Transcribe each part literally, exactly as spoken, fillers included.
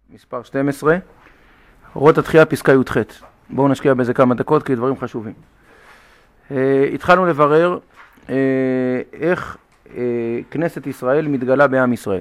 מספר שתים עשרה, אורות התחייה פסקה י"ח. בואו נשקיע בזה כמה דקות כי דברים חשובים. אה, התחלנו לברר אה, איך אה, כנסת ישראל מתגלה בעם ישראל.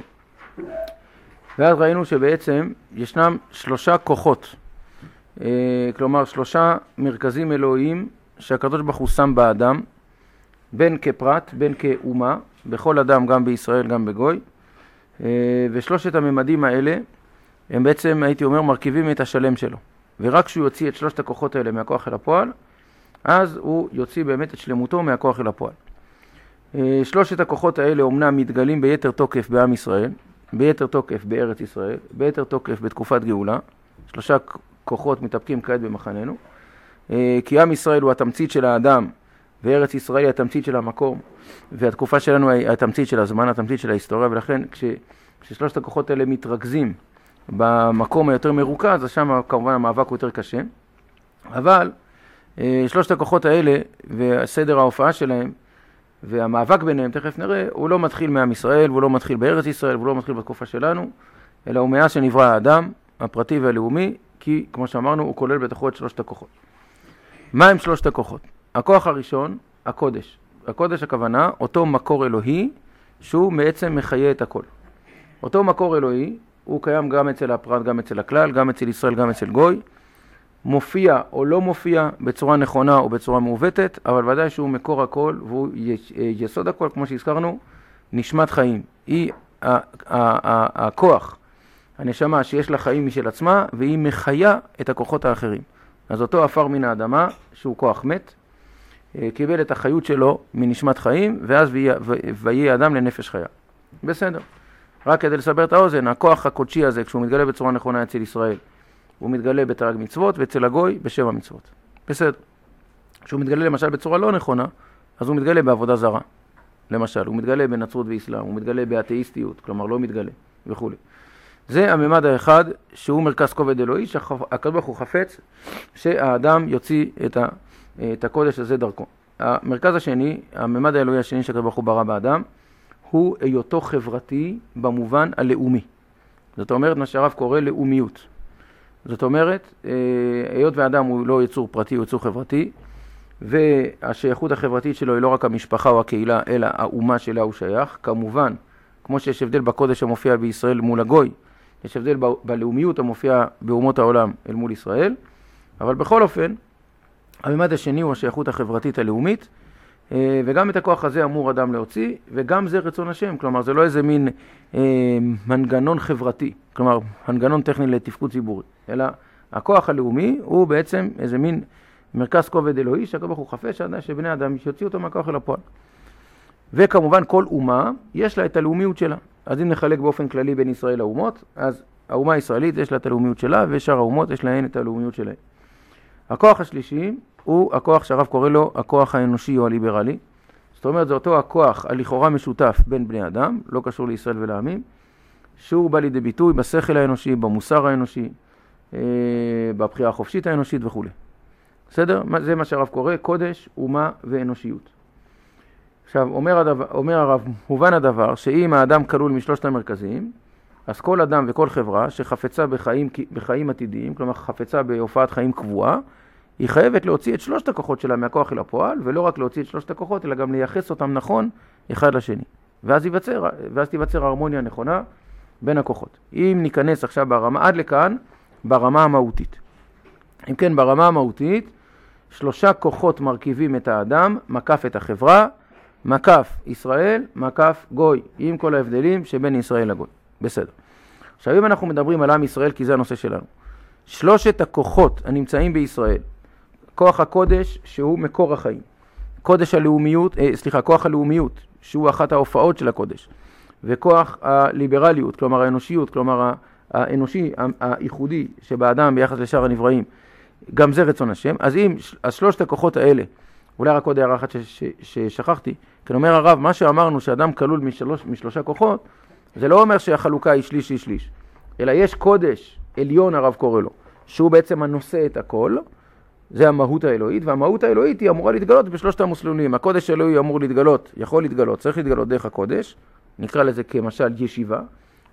ואז ראינו שבעצם ישנם שלושה כוחות, אה, כלומר שלושה מרכזים אלוהיים שהקדוש ברוך הוא שם באדם, בין כפרט, בין כאומה, בכל אדם, גם בישראל, גם בגוי. אה, ושלושת הממדים האלה הם בעצם, הייתי אומר, מרכיבים את השלם שלו. ורק כשהוא יוציא את שלושת הכוחות האלה מהכוח אל הפועל, אז הוא יוציא באמת את שלמותו מהכוח אל הפועל. שלושת הכוחות האלה אומנם מתגלים ביתר תוקף בעם ישראל, ביתר תוקף בארץ ישראל, ביתר תוקף בתקופת גאולה. שלושה כוחות מתאפקים כעת במחננו. כי עם ישראל הוא התמצית של האדם, וארץ ישראל היא התמצית של המקום, והתקופה שלנו היא התמצית של הזמן, התמצית של ההיסטוריה, ולכן כש, כששלושת הכוחות האלה מתרכזים במקום היותר מרוכז, אז שם כמובן המאבק הוא יותר קשה. אבל שלושת הכוחות האלה והסדר ההופעה שלהם והמאבק ביניהם, תכף נראה, הוא לא מתחיל מעם ישראל, והוא לא מתחיל בארץ ישראל, והוא לא מתחיל בתקופה שלנו, אלא הוא מאז שנברא האדם, הפרטי והלאומי, כי כמו שאמרנו, הוא כולל בתוכו את שלושת הכוחות. מה הם שלושת הכוחות? הכוח הראשון, הקודש. הקודש הכוונה, אותו מקור אלוהי, שהוא בעצם מחיה את הכל. אותו מקור אלוהי, הוא קיים גם אצל הפרט, גם אצל הכלל, גם אצל ישראל, גם אצל גוי. מופיע או לא מופיע בצורה נכונה או בצורה מעוותת, אבל ודאי שהוא מקור הכל והוא יסוד הכל, כמו שהזכרנו, נשמת חיים. היא הכוח, הנשמה שיש לה חיים משל עצמה, והיא מחיה את הכוחות האחרים. אז אותו עפר מן האדמה, שהוא כוח מת, קיבל את החיות שלו מנשמת חיים, ואז ויהיה אדם לנפש חיה. בסדר. רק כדי לסבר את האוזן, הכוח הקודשי הזה, כשהוא מתגלה בצורה נכונה אצל ישראל, הוא מתגלה בתרי"ג מצוות, ואצל הגוי בשבע מצוות. בסדר. כשהוא מתגלה למשל בצורה לא נכונה, אז הוא מתגלה בעבודה זרה. למשל, הוא מתגלה בנצרות ואסלאם, הוא מתגלה באתאיסטיות, כלומר לא מתגלה, וכו'. זה הממד האחד שהוא מרכז כובד אלוהי, שהקדוש ברוך הוא חפץ שהאדם יוציא את, ה, את הקודש הזה דרכו. המרכז השני, הממד האלוהי השני שהקדוש ברוך הוא ברא באדם, הוא היותו חברתי במובן הלאומי. זאת אומרת, מה שהרב קורא לאומיות. זאת אומרת, היות והאדם הוא לא יצור פרטי, הוא יצור חברתי, והשייכות החברתית שלו היא לא רק המשפחה או הקהילה, אלא האומה שלה הוא שייך. כמובן, כמו שיש הבדל בקודש המופיע בישראל מול הגוי, יש הבדל ב- בלאומיות המופיע באומות העולם אל מול ישראל, אבל בכל אופן, הממד השני הוא השייכות החברתית הלאומית, וגם את הכוח הזה אמור אדם להוציא, וגם זה רצון השם, כלומר זה לא איזה מין אה, מנגנון חברתי, כלומר מנגנון טכני לתפקוד ציבורי, אלא הכוח הלאומי הוא בעצם איזה מין מרכז כובד אלוהי, שהקדוש ברוך הוא חפץ שבני אדם יוציאו אותו מהכוח אל הפועל. וכמובן כל אומה יש לה את הלאומיות שלה, אז אם נחלק באופן כללי בין ישראל לאומות, אז האומה הישראלית יש לה את הלאומיות שלה, ושאר האומות יש להן את הלאומיות שלהן. הכוח השלישי הוא הכוח שהרב קורא לו הכוח האנושי או הליברלי. זאת אומרת, זה אותו הכוח הלכאורה משותף בין בני אדם, לא קשור לישראל ולעמים, שהוא בא לידי ביטוי בשכל האנושי, במוסר האנושי, בבחירה החופשית האנושית וכו'. בסדר? זה מה שהרב קורא, קודש, אומה ואנושיות. עכשיו, אומר, הדבר, אומר הרב, מובן הדבר שאם האדם כלול משלושת המרכזיים, אז כל אדם וכל חברה שחפצה בחיים, בחיים עתידיים, כלומר חפצה בהופעת חיים קבועה, היא חייבת להוציא את שלושת הכוחות שלה מהכוח אל הפועל, ולא רק להוציא את שלושת הכוחות, אלא גם לייחס אותם נכון אחד לשני. ואז ייווצר, ואז תיווצר הרמוניה נכונה בין הכוחות. אם ניכנס עכשיו ברמה, עד לכאן, ברמה המהותית. אם כן, ברמה המהותית, שלושה כוחות מרכיבים את האדם, מקף את החברה, מקף ישראל, מקף גוי, עם כל ההבדלים שבין ישראל לגוי. בסדר. עכשיו, אם אנחנו מדברים על עם ישראל, כי זה הנושא שלנו. שלושת הכוחות הנמצאים בישראל, כוח הקודש שהוא מקור החיים, קודש הלאומיות, אה, סליחה, כוח הלאומיות שהוא אחת ההופעות של הקודש, וכוח הליברליות, כלומר האנושיות, כלומר האנושי, הייחודי שבאדם ביחס לשאר הנבראים, גם זה רצון השם. אז אם אז שלושת הכוחות האלה, אולי רק עוד הערה אחת ששכחתי, כי אומר הרב, מה שאמרנו שאדם כלול משלוש, משלושה כוחות, זה לא אומר שהחלוקה היא שליש, שליש, שליש, אלא יש קודש עליון, הרב קורא לו, שהוא בעצם הנושא את הכל, זה המהות האלוהית, והמהות האלוהית היא אמורה להתגלות בשלושת המסלולים. הקודש האלוהי אמור להתגלות, יכול להתגלות, צריך להתגלות דרך הקודש, נקרא לזה כמשל ישיבה,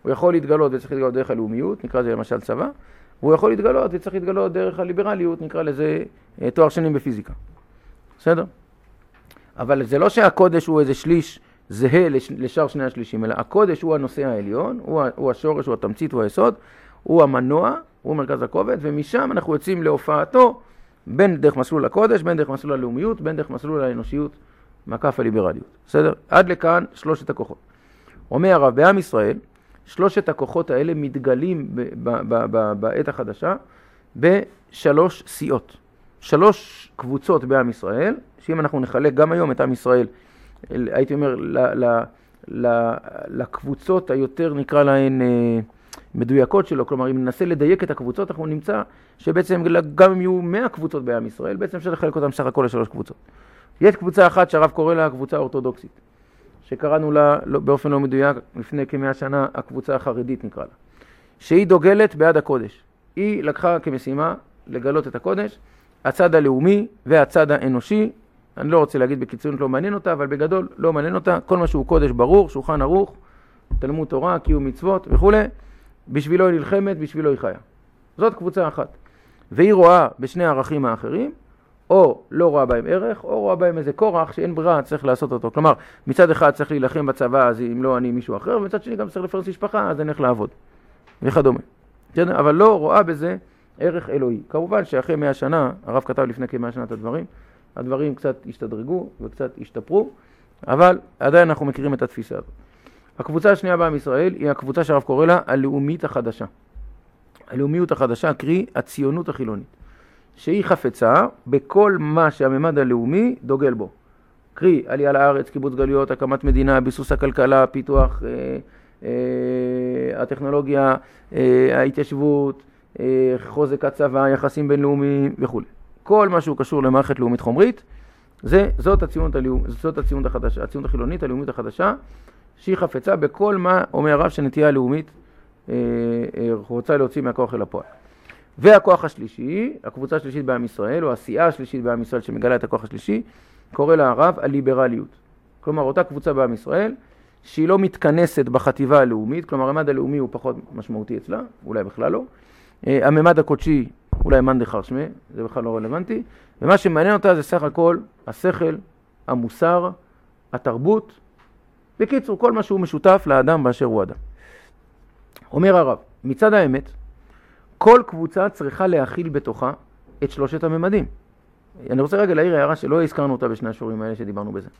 הוא יכול להתגלות וצריך להתגלות דרך הלאומיות, נקרא לזה למשל צבא, והוא יכול להתגלות וצריך להתגלות דרך הליברליות, נקרא לזה תואר שני בפיזיקה. בסדר? אבל זה לא שהקודש הוא איזה שליש זהה לשאר שני השלישים, אלא הקודש הוא הנושא העליון, הוא, הוא השורש, הוא התמצית, הוא היסוד, הוא המנוע, הוא מרכז הכובד, ומשם אנחנו יוצאים להופעתו בין דרך מסלול הקודש, בין דרך מסלול הלאומיות, בין דרך מסלול האנושיות, מקף הליברליות. בסדר? עד לכאן שלושת הכוחות. אומר הרב, בעם ישראל, שלושת הכוחות האלה מתגלים בעת החדשה בשלוש סיעות. שלוש קבוצות בעם ישראל, שאם אנחנו נחלק גם היום את עם ישראל, הייתי אומר, ל, ל, ל, לקבוצות היותר נקרא להן אה, מדויקות שלו, כלומר אם ננסה לדייק את הקבוצות, אנחנו נמצא שבעצם גם אם יהיו מאה קבוצות בעם ישראל, בעצם אפשר לחלק אותם סך הכל לשלוש קבוצות. יש קבוצה אחת שהרב קורא לה הקבוצה האורתודוקסית, שקראנו לה באופן לא מדויק לפני כמאה שנה, הקבוצה החרדית נקרא לה, שהיא דוגלת בעד הקודש. היא לקחה כמשימה לגלות את הקודש, הצד הלאומי והצד האנושי, אני לא רוצה להגיד בקיצוניות לא מעניין אותה, אבל בגדול לא מעניין אותה, כל מה שהוא קודש ברור, שולחן ערוך, תלמוד תורה, קיום מצוות וכו', בשבילו היא נלחמת, בשבילו היא חיה. זאת קבוצה אחת. והיא רואה בשני הערכים האחרים, או לא רואה בהם ערך, או רואה בהם איזה כורח שאין ברירה, צריך לעשות אותו. כלומר, מצד אחד צריך להילחם בצבא, אז אם לא אני מישהו אחר, ומצד שני גם צריך לפרנס משפחה, אז אני הולך לעבוד. וכדומה. אבל לא רואה בזה ערך אלוהי. כמובן שאחרי מאה שנה, הרב כתב לפני כמאה שנה את הדברים, הדברים קצת השתדרגו וקצת השתפרו, אבל עדיין אנחנו מכירים את התפיסה הזאת. הקבוצה השנייה בעם ישראל היא הקבוצה שהרב קורא לה הלאומית החדשה. הלאומיות החדשה, קרי הציונות החילונית, שהיא חפצה בכל מה שהממד הלאומי דוגל בו. קרי עלייה לארץ, קיבוץ גלויות, הקמת מדינה, ביסוס הכלכלה, פיתוח אה, אה, הטכנולוגיה, אה, ההתיישבות, אה, חוזק הצבא, יחסים בינלאומיים וכו'. כל מה שהוא קשור למערכת לאומית חומרית, זה, זאת הציונות, הלאומ, זאת הציונות החדשה, הציונות החילונית, הלאומית החדשה, שהיא חפצה בכל מה אומר הרב שנטייה הלאומית אה, אה, רוצה להוציא מהכוח אל הפועל. והכוח השלישי, הקבוצה השלישית בעם ישראל, או הסיעה השלישית בעם ישראל שמגלה את הכוח השלישי, קורא לה הרב הליברליות. כלומר, אותה קבוצה בעם ישראל, שהיא לא מתכנסת בחטיבה הלאומית, כלומר, הממד הלאומי הוא פחות משמעותי אצלה, אולי בכלל לא. הממד הקודשי, אולי מאן דכר שמיה, זה בכלל לא רלוונטי. ומה שמעניין אותה זה סך הכל השכל, המוסר, התרבות, בקיצור, כל מה שהוא משותף לאדם באשר הוא אדם. אומר הרב, מצד האמת, כל קבוצה צריכה להכיל בתוכה את שלושת הממדים. אני רוצה רגע להעיר הערה שלא הזכרנו אותה בשני השיעורים האלה שדיברנו בזה.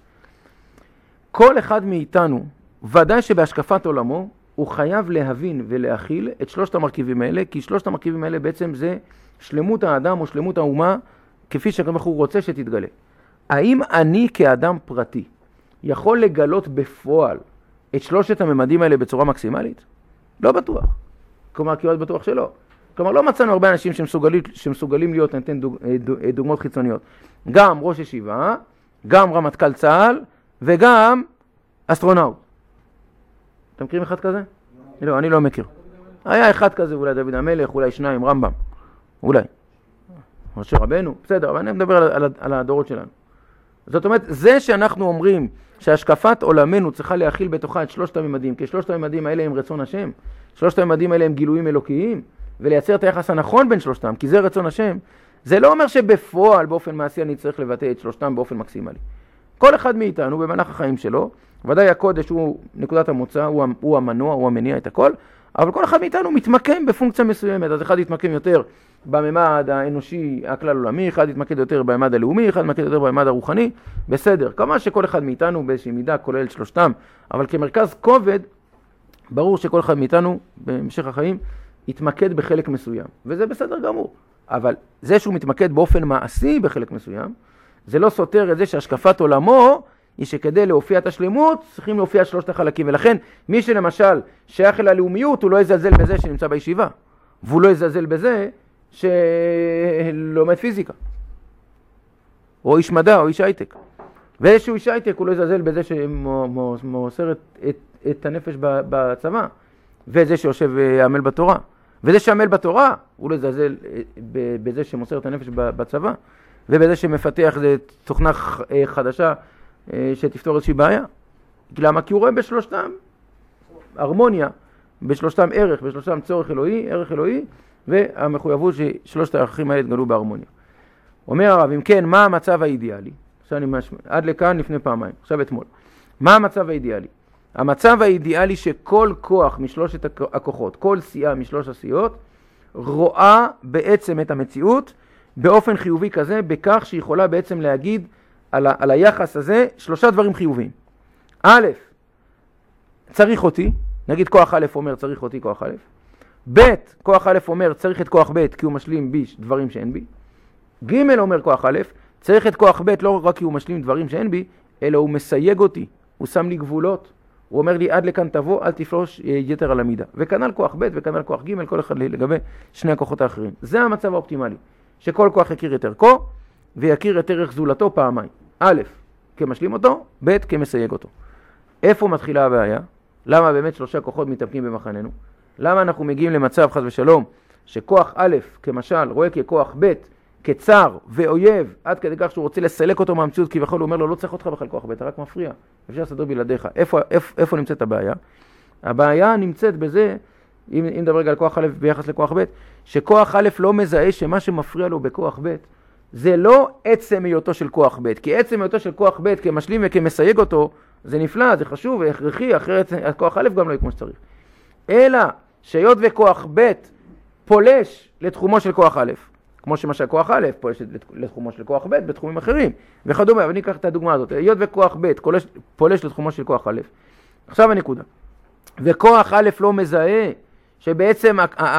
כל אחד מאיתנו, ודאי שבהשקפת עולמו, הוא חייב להבין ולהכיל את שלושת המרכיבים האלה, כי שלושת המרכיבים האלה בעצם זה שלמות האדם או שלמות האומה, כפי שגם הוא רוצה שתתגלה. האם אני כאדם פרטי יכול לגלות בפועל את שלושת הממדים האלה בצורה מקסימלית? לא בטוח. כלומר, כמעט בטוח שלא. כלומר, לא מצאנו הרבה אנשים שמסוגלים, שמסוגלים להיות, נתן דוג, דוגמאות חיצוניות. גם ראש ישיבה, גם רמטכ"ל צה"ל, וגם אסטרונאוט. אתם מכירים אחד כזה? לא. לא, אני לא מכיר. היה אחד כזה, אולי דוד המלך, אולי שניים, רמב"ם. אולי. משה רבנו, בסדר, אבל אני מדבר על, על, על הדורות שלנו. זאת אומרת, זה שאנחנו אומרים שהשקפת עולמנו צריכה להכיל בתוכה את שלושת הממדים, כי שלושת הממדים האלה הם רצון השם, שלושת הממדים האלה הם גילויים אלוקיים, ולייצר את היחס הנכון בין שלושתם, כי זה רצון השם, זה לא אומר שבפועל, באופן מעשי, אני צריך לבטא את שלושתם באופן מקסימלי. כל אחד מאיתנו, במהלך החיים שלו, ודאי הקודש הוא נקודת המוצא, הוא, הוא המנוע, הוא המניע את הכל, אבל כל אחד מאיתנו מתמקם בפונקציה מסוימת, אז אחד יתמקם יותר בממד האנושי הכלל עולמי, אחד יתמקד יותר בממד הלאומי, אחד יתמקד יותר בממד הרוחני, בסדר. כמה שכל אחד מאיתנו באיזושהי מידה כולל את שלושתם, אבל כמרכז כובד, ברור שכל אחד מאיתנו במשך החיים יתמקד בחלק מסוים, וזה בסדר גמור. אבל זה שהוא מתמקד באופן מעשי בחלק מסוים, זה לא סותר את זה שהשקפת עולמו היא שכדי להופיע את השלמות צריכים להופיע שלושת החלקים, ולכן מי שלמשל שייך אל הלאומיות הוא לא יזלזל בזה שנמצא בישיבה, והוא לא יזלזל בזה שלומד פיזיקה, או איש מדע או איש הייטק. ואיזשהו איש הייטק הוא לא יזלזל בזה שמוסר את, את, את הנפש בצבא, וזה שיושב עמל בתורה. וזה שעמל בתורה הוא לא יזלזל בזה שמוסר את הנפש בצבא, ובזה שמפתח תוכנה חדשה שתפתור איזושהי בעיה. למה? כי הוא רואה בשלושתם הרמוניה, בשלושתם ערך, בשלושתם צורך אלוהי, ערך אלוהי, והמחויבות ששלושת הערכים האלה התגלו בהרמוניה. אומר הרב, אם כן, מה המצב האידיאלי? עכשיו אני משמע, עד לכאן לפני פעמיים, עכשיו אתמול. מה המצב האידיאלי? המצב האידיאלי שכל כוח משלושת הכוחות, כל סיעה משלוש הסיעות, רואה בעצם את המציאות באופן חיובי כזה, בכך שיכולה בעצם להגיד על, ה- על היחס הזה שלושה דברים חיוביים. א', צריך אותי, נגיד כוח א' אומר צריך אותי כוח א', ב', כוח א' אומר צריך את כוח ב' כי הוא משלים בי דברים שאין בי, ג' אומר כוח א', צריך את כוח ב' לא רק כי הוא משלים דברים שאין בי, אלא הוא מסייג אותי, הוא שם לי גבולות, הוא אומר לי עד לכאן תבוא, אל תפלוש יתר על המידה. וכנ"ל כוח ב' וכנ"ל כוח ג', כל אחד לגבי שני הכוחות האחרים. זה המצב האופטימלי, שכל כוח יכיר את ערכו ויכיר את ערך זולתו פעמיים. א', כמשלים אותו, ב', כמסייג אותו. איפה מתחילה הבעיה? למה באמת שלושה כוחות מתאפקים במחננו? למה אנחנו מגיעים למצב חס ושלום שכוח א' כמשל רואה ככוח ב' כצר ואויב עד כדי כך שהוא רוצה לסלק אותו מהמציאות, כביכול הוא אומר לו לא צריך אותך בכלל כוח ב', אתה רק מפריע, אפשר לסדר בלעדיך. איפה, איפה, איפה נמצאת הבעיה? הבעיה נמצאת בזה, אם, אם נדבר רגע על כוח א' ביחס לכוח ב', שכוח א' לא מזהה שמה שמפריע לו בכוח ב' זה לא עצם היותו של כוח ב', כי עצם היותו של כוח ב' כמשלים וכמסייג אותו זה נפלא, זה חשוב והכרחי, אחרת כוח א' גם לא יהיה כמו שצריך. אלא שהיות וכוח ב' פולש לתחומו של כוח א', כמו שמשל כוח א' פולש לתחומו של כוח ב' בתחומים אחרים וכדומה, אבל אני אקח את הדוגמה הזאת, היות וכוח ב' פולש, פולש לתחומו של כוח א', עכשיו הנקודה, וכוח א' לא מזהה שבעצם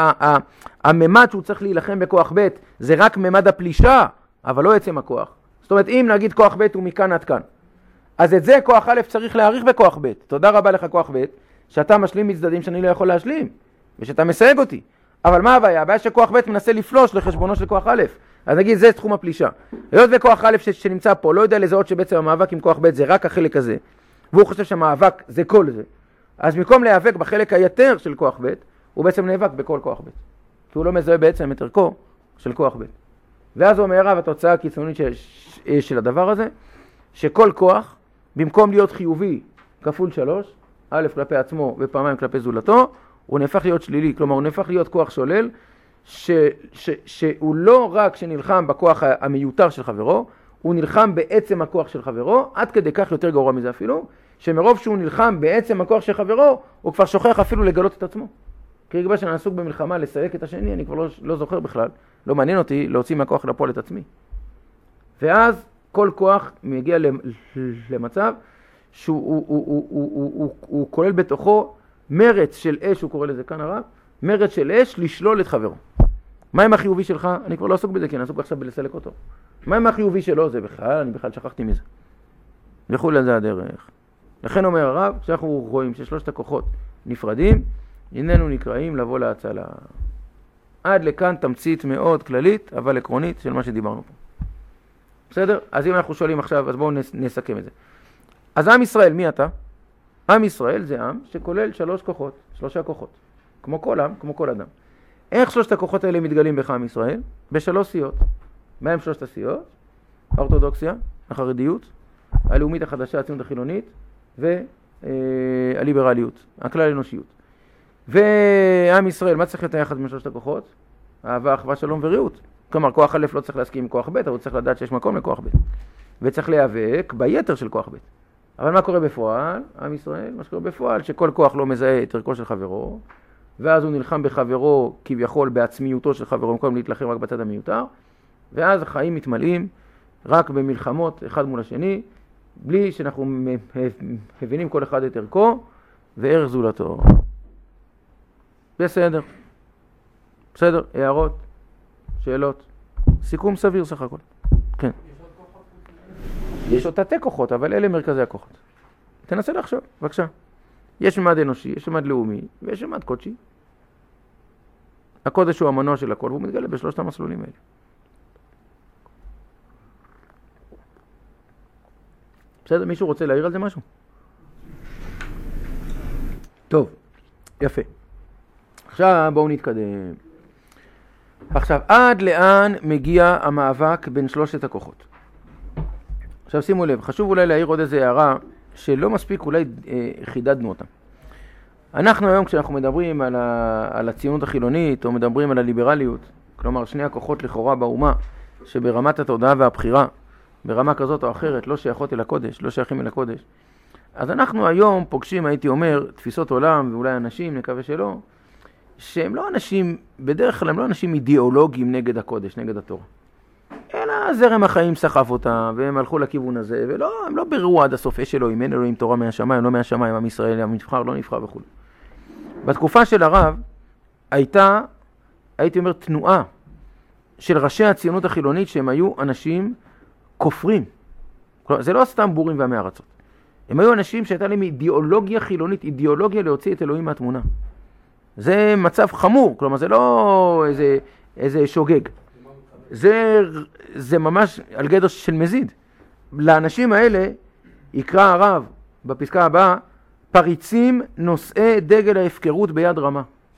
הממד שהוא צריך להילחם בכוח ב' זה רק ממד הפלישה, אבל לא עצם הכוח. זאת אומרת, אם נגיד כוח ב' הוא מכאן עד כאן, אז את זה כוח א' צריך להעריך בכוח ב'. תודה רבה לך כוח ב' שאתה משלים מצדדים שאני לא יכול להשלים, ושאתה מסייג אותי. אבל מה הבעיה? הבעיה שכוח ב' מנסה לפלוש לחשבונו של כוח א'. אז נגיד, זה תחום הפלישה. היות וכוח א' ש- שנמצא פה לא יודע לזהות שבעצם המאבק עם כוח ב' זה רק החלק הזה, והוא חושב שהמאבק זה כל זה. אז במקום להיאבק בחלק היתר של כוח ב', הוא בעצם נאבק בכל כוח ב'. כי הוא לא מזהה בעצם את ערכו של כוח ב'. ואז הוא אומר, התוצאה הקיצונית של, של הדבר הזה, שכל כוח, במקום להיות חיובי כפול שלוש, א' כלפי עצמו ופעמיים כלפי זולתו, הוא נהפך להיות שלילי, כלומר הוא נהפך להיות כוח שולל, ש, ש, שהוא לא רק שנלחם בכוח המיותר של חברו, הוא נלחם בעצם הכוח של חברו, עד כדי כך יותר גרוע מזה אפילו, שמרוב שהוא נלחם בעצם הכוח של חברו, הוא כבר שוכח אפילו לגלות את עצמו. כי רגע שאני עסוק במלחמה לסלק את השני, אני כבר לא, לא זוכר בכלל, לא מעניין אותי להוציא מהכוח לפועל את עצמי. ואז כל כוח מגיע למצב שהוא הוא, הוא, הוא, הוא, הוא, הוא, הוא כולל בתוכו מרץ של אש, הוא קורא לזה כאן הרב, מרץ של אש לשלול את חברו. מה עם החיובי שלך? אני כבר לא עסוק בזה, כי אני עסוק עכשיו בלסלק אותו. מה עם החיובי שלו? זה בכלל, אני בכלל שכחתי מזה. וכולי על זה הדרך. לכן אומר הרב, כשאנחנו רואים ששלושת הכוחות נפרדים, איננו נקראים לבוא להצלה. עד לכאן תמצית מאוד כללית, אבל עקרונית של מה שדיברנו פה. בסדר? אז אם אנחנו שואלים עכשיו, אז בואו נסכם את זה. אז עם ישראל, מי אתה? עם ישראל זה עם שכולל שלוש כוחות, שלושה כוחות. כמו כל עם, כמו כל אדם. איך שלושת הכוחות האלה מתגלים בך עם ישראל? בשלוש סיעות. מה הם שלושת הסיעות? האורתודוקסיה, החרדיות, הלאומית החדשה, הציונות החילונית, והליברליות, הכלל האנושיות. ועם ישראל, מה צריך לתייחד בין שלושת הכוחות? אהבה, אחווה, שלום ורעות. כלומר, כוח א' לא צריך להסכים עם כוח ב', אבל הוא צריך לדעת שיש מקום לכוח ב'. וצריך להיאבק ביתר של כוח ב'. אבל מה קורה בפועל? עם ישראל, מה שקורה בפועל, שכל כוח לא מזהה את ערכו של חברו, ואז הוא נלחם בחברו כביכול בעצמיותו של חברו, במקום להתלחם רק בצד המיותר, ואז החיים מתמלאים רק במלחמות אחד מול השני, בלי שאנחנו מבינים כל אחד את ערכו וערך זולתו. בסדר. בסדר, הערות, שאלות, סיכום סביר סך הכל. כן. יש עוד תתי כוחות, אבל אלה מרכזי הכוחות. תנסה לחשוב, בבקשה. יש ממד אנושי, יש ממד לאומי, ויש ממד קודשי. הקודש הוא המנוע של הכל, והוא מתגלה בשלושת המסלולים האלה. בסדר, מישהו רוצה להעיר על זה משהו? טוב, יפה. עכשיו בואו נתקדם. עכשיו, עד לאן מגיע המאבק בין שלושת הכוחות? עכשיו שימו לב, חשוב אולי להעיר עוד איזה הערה שלא מספיק אולי אה, חידדנו אותה. אנחנו היום כשאנחנו מדברים על, ה, על הציונות החילונית, או מדברים על הליברליות, כלומר שני הכוחות לכאורה באומה, שברמת התודעה והבחירה, ברמה כזאת או אחרת, לא שייכות אל הקודש, לא שייכים אל הקודש. אז אנחנו היום פוגשים, הייתי אומר, תפיסות עולם, ואולי אנשים, נקווה שלא, שהם לא אנשים, בדרך כלל הם לא אנשים אידיאולוגיים נגד הקודש, נגד התורה. אלא זרם החיים סחף אותם, והם הלכו לכיוון הזה, ולא, הם לא בראו עד הסוף, יש אלוהים, אין אלוהים תורה מהשמיים, לא מהשמיים, עם ישראל, עם נבחר, לא נבחר וכו'. בתקופה של הרב, הייתה, הייתי אומר, תנועה של ראשי הציונות החילונית, שהם היו אנשים כופרים. כלומר, זה לא סתם בורים ועמי ארצות. הם היו אנשים שהייתה להם אידיאולוגיה חילונית, אידיאולוגיה להוציא את אלוהים מהתמונה. זה מצב חמור, כלומר, זה לא איזה, איזה שוגג. זה, זה ממש על גדר של מזיד. לאנשים האלה יקרא הרב בפסקה הבאה, פריצים נושאי דגל ההפקרות ביד רמה.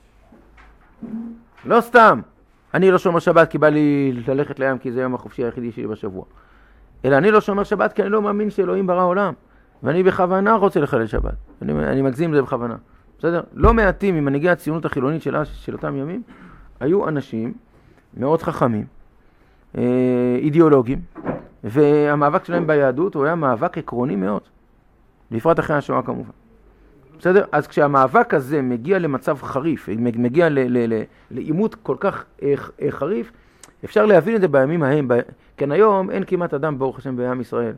לא סתם, אני לא שומר שבת כי בא לי ללכת לים כי זה היום החופשי היחידי שלי בשבוע. אלא אני לא שומר שבת כי אני לא מאמין שאלוהים ברא עולם. ואני בכוונה רוצה לחלל שבת. אני, אני מגזים זה בכוונה. בסדר? לא מעטים ממנהיגי הציונות החילונית של, של אותם ימים, היו אנשים מאוד חכמים, אידיאולוגים, והמאבק שלהם ביהדות הוא היה מאבק עקרוני מאוד, בפרט אחרי השואה כמובן. בסדר? אז כשהמאבק הזה מגיע למצב חריף, מגיע לעימות כל כך חריף, אפשר להבין את זה בימים ההם. כן, היום אין כמעט אדם ברוך השם בעם ישראל,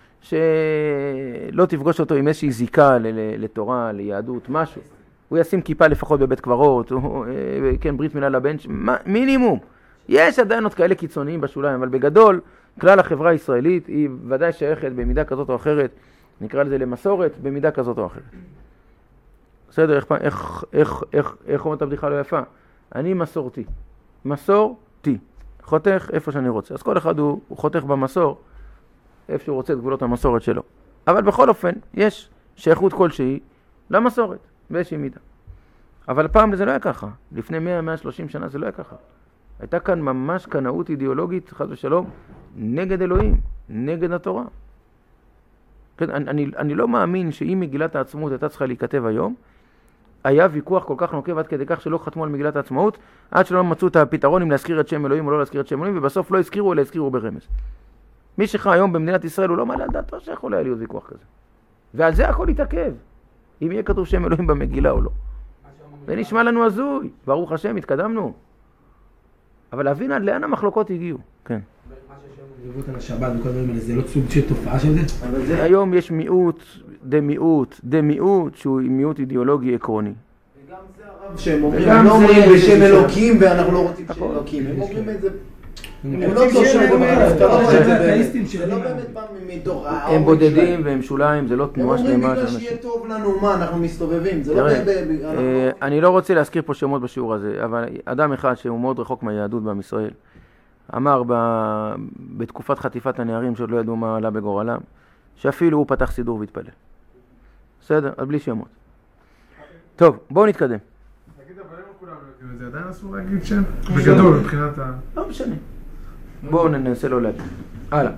שלא תפגוש אותו עם איזושהי זיקה לתורה, ליהדות, משהו. הוא ישים כיפה לפחות בבית קברות, כן, ברית מילה לבן, מינימום. יש עדיין עוד כאלה קיצוניים בשוליים, אבל בגדול, כלל החברה הישראלית היא ודאי שייכת במידה כזאת או אחרת, נקרא לזה למסורת, במידה כזאת או אחרת. בסדר, איך, איך, איך, איך, איך אומרת הבדיחה לא יפה? אני מסורתי. מסורתי. חותך איפה שאני רוצה. אז כל אחד הוא, הוא חותך במסור, איפה שהוא רוצה את גבולות המסורת שלו. אבל בכל אופן, יש שייכות כלשהי למסורת, באיזושהי מידה. אבל פעם זה לא היה ככה. לפני מאה עד מאה ושלושים שנה זה לא היה ככה. הייתה כאן ממש קנאות אידיאולוגית, חס ושלום, נגד אלוהים, נגד התורה. כן, אני, אני, אני לא מאמין שאם מגילת העצמאות הייתה צריכה להיכתב היום, היה ויכוח כל כך נוקב עד כדי כך שלא חתמו על מגילת העצמאות, עד שלא מצאו את הפתרון אם להזכיר את שם אלוהים או לא להזכיר את שם אלוהים, ובסוף לא הזכירו אלא הזכירו ברמז. מי שחי היום במדינת ישראל הוא לא מעלה על דעתו שיכול היה להיות ויכוח כזה. ועל זה הכל יתעכב, אם יהיה כתוב שם אלוהים במגילה או לא. זה נשמע לנו הזוי, ברוך השם, התקדמנו. אבל להבין עד לאן המחלוקות הגיעו, כן. השבת וכל הדברים האלה, זה לא סוג של תופעה של זה? אבל זה היום יש מיעוט, דה מיעוט, דה מיעוט, שהוא מיעוט אידיאולוגי עקרוני. וגם זה הרב שהם אומרים, הם לא אומרים בשם אלוקים ואנחנו לא רוצים שם אלוקים, הם אומרים את זה, הם לא תושבים, זה לא באמת פעם מתורה. הם בודדים והם שוליים, זה לא תנועה שלמה. הם אומרים בגלל שיהיה טוב לנו, מה, אנחנו מסתובבים, זה לא באמת... אני לא רוצה להזכיר פה שמות בשיעור הזה, אבל אדם אחד שהוא מאוד רחוק מהיהדות בעם ישראל, אמר ב... בתקופת חטיפת הנערים שעוד לא ידעו מה עלה בגורלם, שאפילו הוא פתח סידור והתפלל. בסדר? אז בלי שמות. טוב, בואו נתקדם. נגיד, אבל למה כולם לא יודעים את זה? עדיין אסור להגיד שם? בגדול, מבחינת ה... לא משנה. בואו ננסה לא להגיד. הלאה.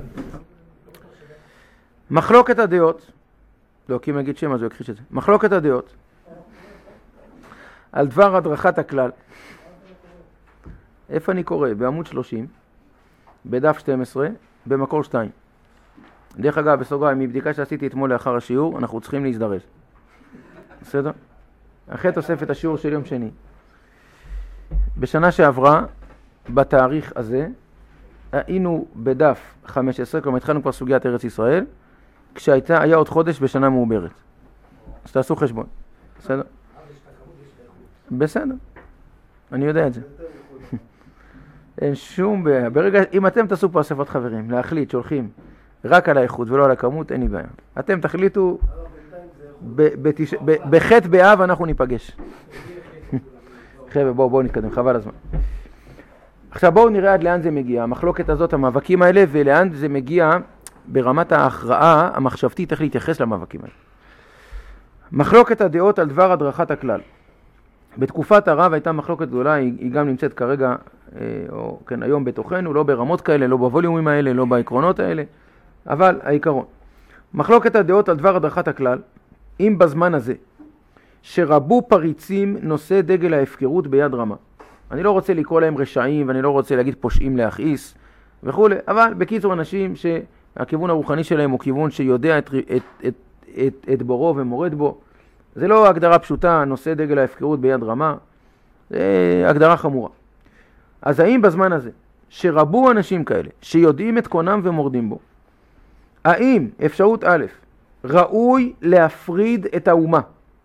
מחלוקת הדעות, לא, כי אם נגיד שם אז הוא יכחיש את זה. מחלוקת הדעות, על דבר הדרכת הכלל. איפה אני קורא? בעמוד שלושים, בדף שתים עשרה, במקור שתיים. דרך אגב, בסוגריים, מבדיקה שעשיתי אתמול לאחר השיעור, אנחנו צריכים להזדרז. בסדר? אחרי תוספת השיעור של יום שני. בשנה שעברה, בתאריך הזה, היינו בדף חמש עשרה, כלומר התחלנו כבר סוגיית ארץ ישראל, כשהיה עוד חודש בשנה מעוברת. אז תעשו חשבון. בסדר? בסדר. אני יודע את זה. אין שום בעיה. ברגע, אם אתם תעשו פה אספות חברים, להחליט שהולכים רק על האיכות ולא על הכמות, אין לי בעיה. אתם תחליטו, בחטא באב אנחנו ניפגש. חבר'ה, בואו בואו נתקדם, חבל הזמן. עכשיו בואו נראה עד לאן זה מגיע, המחלוקת הזאת, המאבקים האלה, ולאן זה מגיע ברמת ההכרעה המחשבתית, איך להתייחס למאבקים האלה. מחלוקת הדעות על דבר הדרכת הכלל. בתקופת הרב הייתה מחלוקת גדולה, היא, היא גם נמצאת כרגע, אה, או כן, היום בתוכנו, לא ברמות כאלה, לא בווליומים האלה, לא בעקרונות האלה, אבל העיקרון. מחלוקת הדעות על דבר הדרכת הכלל, אם בזמן הזה שרבו פריצים נושא דגל ההפקרות ביד רמה. אני לא רוצה לקרוא להם רשעים, ואני לא רוצה להגיד פושעים להכעיס וכו', אבל בקיצור אנשים שהכיוון הרוחני שלהם הוא כיוון שיודע את, את, את, את, את בורו ומורד בו. זה לא הגדרה פשוטה, נושא דגל ההפקרות ביד רמה, זה הגדרה חמורה. אז האם בזמן הזה, שרבו אנשים כאלה, שיודעים את קונם ומורדים בו, האם אפשרות א', ראוי להפריד את האומה,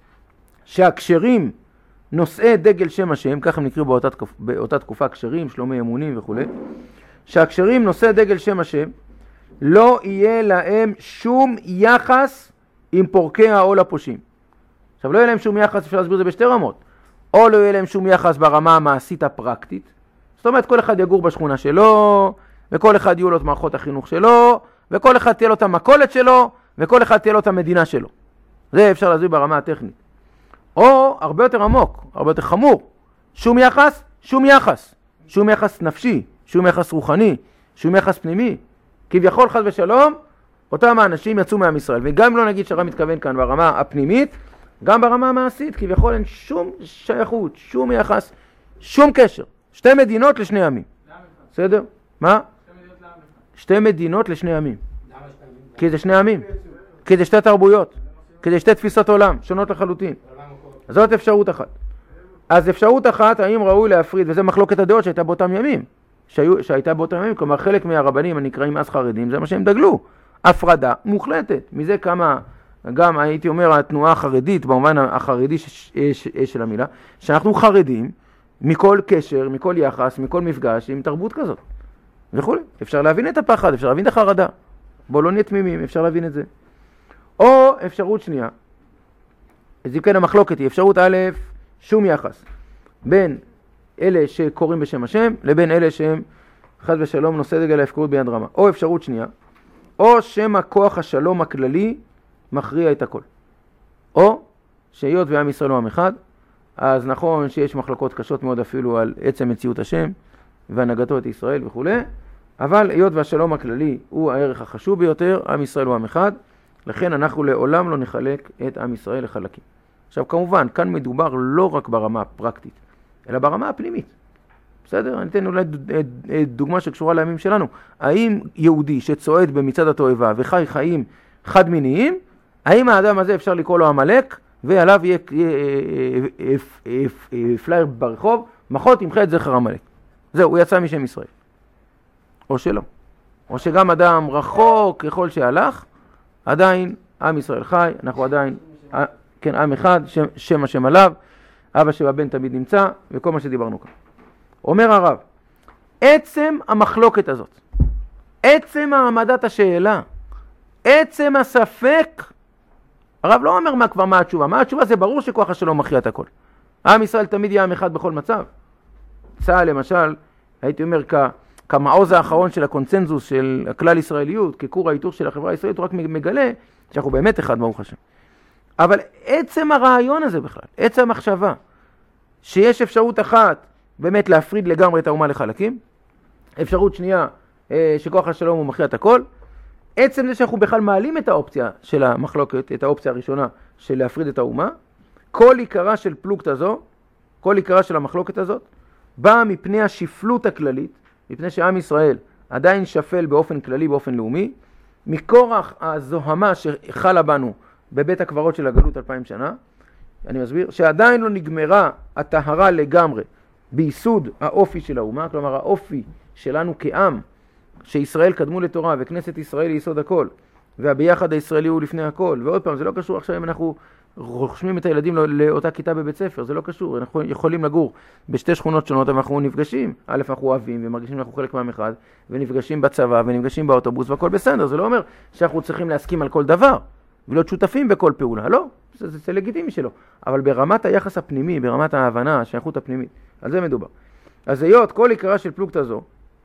שהקשרים נושאי דגל שם השם, כך הם נקראו באותה, באותה תקופה, קשרים, שלומי אמונים וכו', שהקשרים נושאי דגל שם השם, לא יהיה להם שום יחס עם פורקי העול הפושעים. עכשיו לא יהיה להם שום יחס, אפשר להסביר את זה בשתי רמות, או לא יהיה להם שום יחס ברמה המעשית הפרקטית, זאת אומרת כל אחד יגור בשכונה שלו, וכל אחד יהיו לו את מערכות החינוך שלו, וכל אחד תהיה לו את המקולת שלו, וכל אחד תהיה לו את המדינה שלו. זה אפשר להסביר ברמה הטכנית. או הרבה יותר עמוק, הרבה יותר חמור, שום יחס, שום יחס, שום יחס נפשי, שום יחס רוחני, שום יחס פנימי. כביכול חס ושלום, אותם האנשים יצאו מעם ישראל, וגם לא נגיד שהרב מתכוון כאן ברמה הפנימית, גם ברמה המעשית, כביכול אין שום שייכות, שום יחס, שום קשר. שתי מדינות לשני עמים. בסדר? מה? שתי מדינות לשני עמים. כי זה שני עמים. כי זה שתי תרבויות. כי זה שתי תפיסות עולם, שונות לחלוטין. זאת אפשרות אחת. אז אפשרות אחת, האם ראוי להפריד, וזה מחלוקת הדעות שהייתה באותם ימים. שהיו, שהייתה באותם ימים, כלומר חלק מהרבנים הנקראים אז חרדים, זה מה שהם דגלו. הפרדה מוחלטת. מזה כמה, גם הייתי אומר, התנועה החרדית, במובן החרדי ש, ש, ש, של המילה, שאנחנו חרדים מכל קשר, מכל יחס, מכל מפגש עם תרבות כזאת. וכו'. אפשר להבין את הפחד, אפשר להבין את החרדה. בוא לא נהיה תמימים, אפשר להבין את זה. או אפשרות שנייה, אז אם כן המחלוקת היא אפשרות א', שום יחס בין אלה שקוראים בשם השם לבין אלה שהם חס ושלום נושא דגל ההפקרות ביד רמה. או אפשרות שנייה, או שם הכוח השלום הכללי מכריע את הכל. או שהיות ועם ישראל הוא עם אחד, אז נכון שיש מחלוקות קשות מאוד אפילו על עצם מציאות השם והנהגתו את ישראל וכו', אבל היות והשלום הכללי הוא הערך החשוב ביותר, עם ישראל הוא עם אחד, לכן אנחנו לעולם לא נחלק את עם ישראל לחלקים. עכשיו כמובן, כאן מדובר לא רק ברמה הפרקטית, אלא ברמה הפנימית. בסדר? אני אתן אולי דוגמה שקשורה לימים שלנו. האם יהודי שצועד במצעד התועבה וחי חיים חד מיניים, האם האדם הזה אפשר לקרוא לו המלאק, ועליו יהיה פלייר ברחוב, מחות ימחה את זכר המלאק. זהו, הוא יצא משם ישראל. או שלא. או שגם אדם רחוק ככל שהלך, עדיין עם ישראל חי, אנחנו עדיין, כן, עם אחד, שם, שם השם עליו, אבא שבבן תמיד נמצא, וכל מה שדיברנו כאן. אומר הרב, עצם המחלוקת הזאת, עצם העמדת השאלה, עצם הספק, הרב לא אומר מה כבר מה התשובה, מה התשובה זה ברור שכוח השלום מכריע את הכל. עם ישראל תמיד יהיה עם אחד בכל מצב. צה"ל למשל, הייתי אומר כ... כמעוז האחרון של הקונצנזוס של הכלל ישראליות, ככור ההיתוך של החברה הישראלית, הוא רק מגלה שאנחנו באמת אחד, ברוך השם. אבל עצם הרעיון הזה בכלל, עצם המחשבה, שיש אפשרות אחת באמת להפריד לגמרי את האומה לחלקים, אפשרות שנייה שכוח השלום הוא מכריע את הכל, עצם זה שאנחנו בכלל מעלים את האופציה של המחלוקת, את האופציה הראשונה של להפריד את האומה, כל עיקרה של פלוגת הזו, כל עיקרה של המחלוקת הזאת, באה מפני השפלות הכללית, מפני שעם ישראל עדיין שפל באופן כללי, באופן לאומי, מכורח הזוהמה שחלה בנו בבית הקברות של הגלות אלפיים שנה, אני מסביר, שעדיין לא נגמרה הטהרה לגמרי ביסוד האופי של האומה, כלומר האופי שלנו כעם, שישראל קדמו לתורה וכנסת ישראל היא יסוד הכל, והביחד הישראלי הוא לפני הכל, ועוד פעם זה לא קשור עכשיו אם אנחנו רושמים את הילדים לאותה כיתה בבית ספר, זה לא קשור, אנחנו יכולים לגור בשתי שכונות שונות, אבל אנחנו נפגשים, א' אנחנו אוהבים ומרגישים אנחנו חלק מעם אחד, ונפגשים בצבא ונפגשים באוטובוס והכל בסדר, זה לא אומר שאנחנו צריכים להסכים על כל דבר, ולהיות שותפים בכל פעולה, לא, זה, זה, זה לגיטימי שלא, אבל ברמת היחס הפנימי, ברמת ההבנה, השייכות הפנימית, על זה מדובר. אז היות כל עיקרה של פלוגת הזו,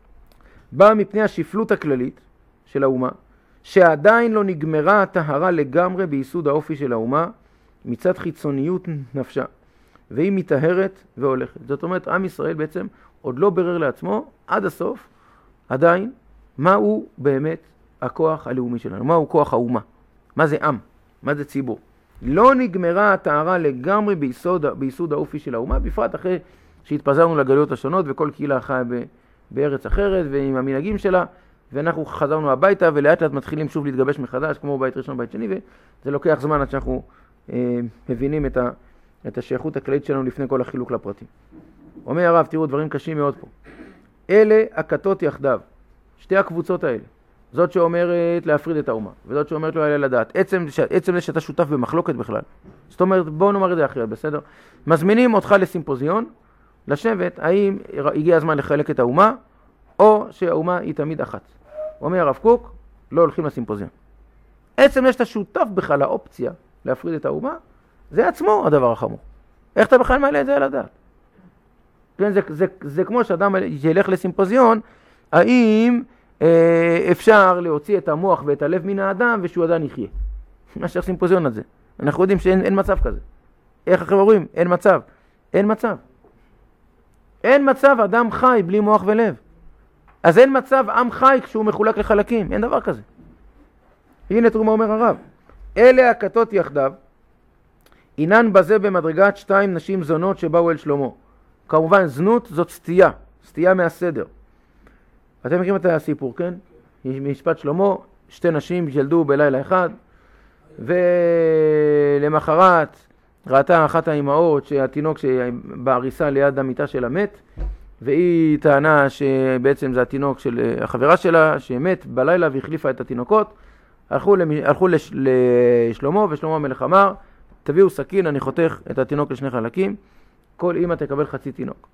באה מפני השפלות הכללית של האומה, שעדיין לא נגמרה הטהרה לגמרי ביסוד האופי של האומה, מצד חיצוניות נפשה, והיא מתאהרת והולכת. זאת אומרת, עם ישראל בעצם עוד לא ברר לעצמו עד הסוף, עדיין, מהו באמת הכוח הלאומי שלנו, מהו כוח האומה, מה זה עם, מה זה ציבור. לא נגמרה הטהרה לגמרי ביסוד, ביסוד האופי של האומה, בפרט אחרי שהתפזרנו לגלויות השונות וכל קהילה חיה ב, בארץ אחרת ועם המנהגים שלה, ואנחנו חזרנו הביתה ולאט לאט מתחילים שוב להתגבש מחדש, כמו בית ראשון ובית שני, וזה לוקח זמן עד שאנחנו אה, מבינים את, ה, את השייכות הכללית שלנו לפני כל החילוק לפרטים. אומר הרב, תראו דברים קשים מאוד פה. אלה הכתות יחדיו, שתי הקבוצות האלה. זאת שאומרת להפריד את האומה, וזאת שאומרת לא יעלה לדעת. עצם, עצם זה שאתה שותף במחלוקת בכלל. זאת אומרת, בואו נאמר את זה אחרת, בסדר? מזמינים אותך לסימפוזיון, לשבת, האם הגיע הזמן לחלק את האומה, או שהאומה היא תמיד אחת. אומר הרב קוק, לא הולכים לסימפוזיון. עצם זה שאתה שותף בכלל לאופציה להפריד את האומה, זה עצמו הדבר החמור. איך אתה בכלל מעלה את זה על הדעת? כן, זה, זה, זה כמו שאדם ילך לסימפוזיון, האם אה, אפשר להוציא את המוח ואת הלב מן האדם ושהוא עדיין יחיה. מה שיש סימפוזיון על זה. אנחנו יודעים שאין אין מצב כזה. איך אחרי אומרים? אין מצב. אין מצב. אין מצב אדם חי בלי מוח ולב. אז אין מצב עם חי כשהוא מחולק לחלקים. אין דבר כזה. הנה תראו מה אומר הרב. אלה הכתות יחדיו, אינן בזה במדרגת שתיים נשים זונות שבאו אל שלמה. כמובן זנות זאת סטייה, סטייה מהסדר. אתם מכירים את הסיפור, כן? משפט שלמה, שתי נשים ילדו בלילה אחד, ולמחרת ראתה אחת האימהות שהתינוק שבעריסה ליד המיטה שלה מת, והיא טענה שבעצם זה התינוק של החברה שלה שמת בלילה והחליפה את התינוקות. הלכו, למ... הלכו לש... לשלמה, ושלמה המלך אמר, תביאו סכין, אני חותך את התינוק לשני חלקים, כל אמא תקבל חצי תינוק.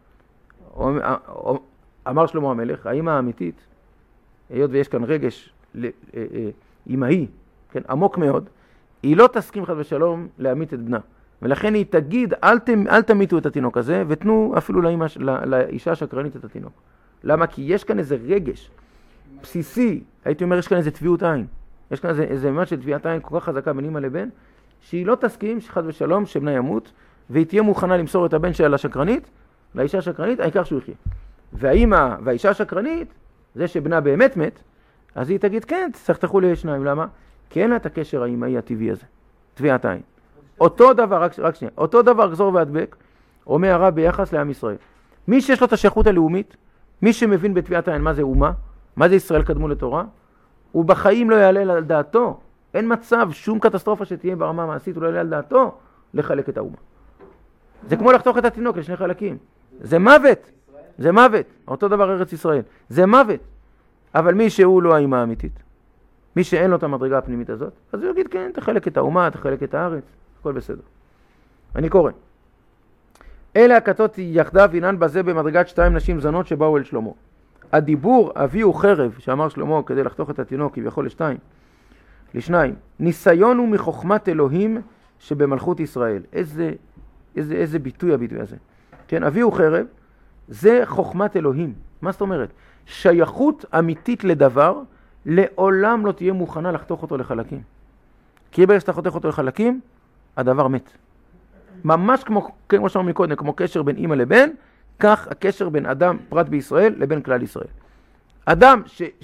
אמר שלמה המלך, האמא האמיתית, היות ויש כאן רגש אמהי, כן, עמוק מאוד, היא לא תסכים חד ושלום להמית את בנה. ולכן היא תגיד, אל, תמ, אל תמיתו את התינוק הזה, ותנו אפילו לאמא, לא, לאישה השקרנית את התינוק. למה? כי יש כאן איזה רגש בסיסי, הייתי אומר, יש כאן איזה טביעות עין. יש כאן איזה, איזה ממש של טביעת עין כל כך חזקה בין אמא לבן, שהיא לא תסכים שחד ושלום שבנה ימות, והיא תהיה מוכנה למסור את הבן שלה לשקרנית, לאישה השקרנית, העיקר שהוא יחיה. והאמא והאישה השקרנית, זה שבנה באמת מת, אז היא תגיד, כן, תחתכו לי שניים. למה? כי אין לה את הקשר האמאי הטבעי הזה. טביעת עין. אותו דבר, רק, רק שנייה, אותו דבר גזור והדבק, אומר הרב ביחס לעם ישראל. מי שיש לו את השייכות הלאומית, מי שמבין בטביעת עין מה זה אומה, מה זה ישראל קדמו לתורה, הוא בחיים לא יעלה על דעתו. אין מצב, שום קטסטרופה שתהיה ברמה המעשית, הוא לא יעלה על דעתו לחלק את האומה. זה כמו לחתוך את התינוק לשני חלקים. זה מוות. זה מוות. אותו דבר ארץ ישראל. זה מוות. אבל מי שהוא לא האמא האמיתית, מי שאין לו את המדרגה הפנימית הזאת, אז הוא יגיד, כן, תחלק את האומה, תחלק את הארץ, הכל בסדר. אני קורא. אלה הכתות יחדיו אינן בזה במדרגת שתיים נשים זונות שבאו אל שלמה. הדיבור הביאו חרב, שאמר שלמה כדי לחתוך את התינוק, כביכול לשתיים, לשניים. ניסיון הוא מחוכמת אלוהים שבמלכות ישראל. איזה, איזה, איזה ביטוי הביטוי הזה. כן, הביאו חרב, זה חוכמת אלוהים. מה זאת אומרת? שייכות אמיתית לדבר, לעולם לא תהיה מוכנה לחתוך אותו לחלקים. כי ברגע שאתה חותך אותו לחלקים, הדבר מת. ממש כמו, כמו שאמרנו מקודם, כמו קשר בין אמא לבן, כך הקשר בין אדם פרט בישראל לבין כלל ישראל. אדם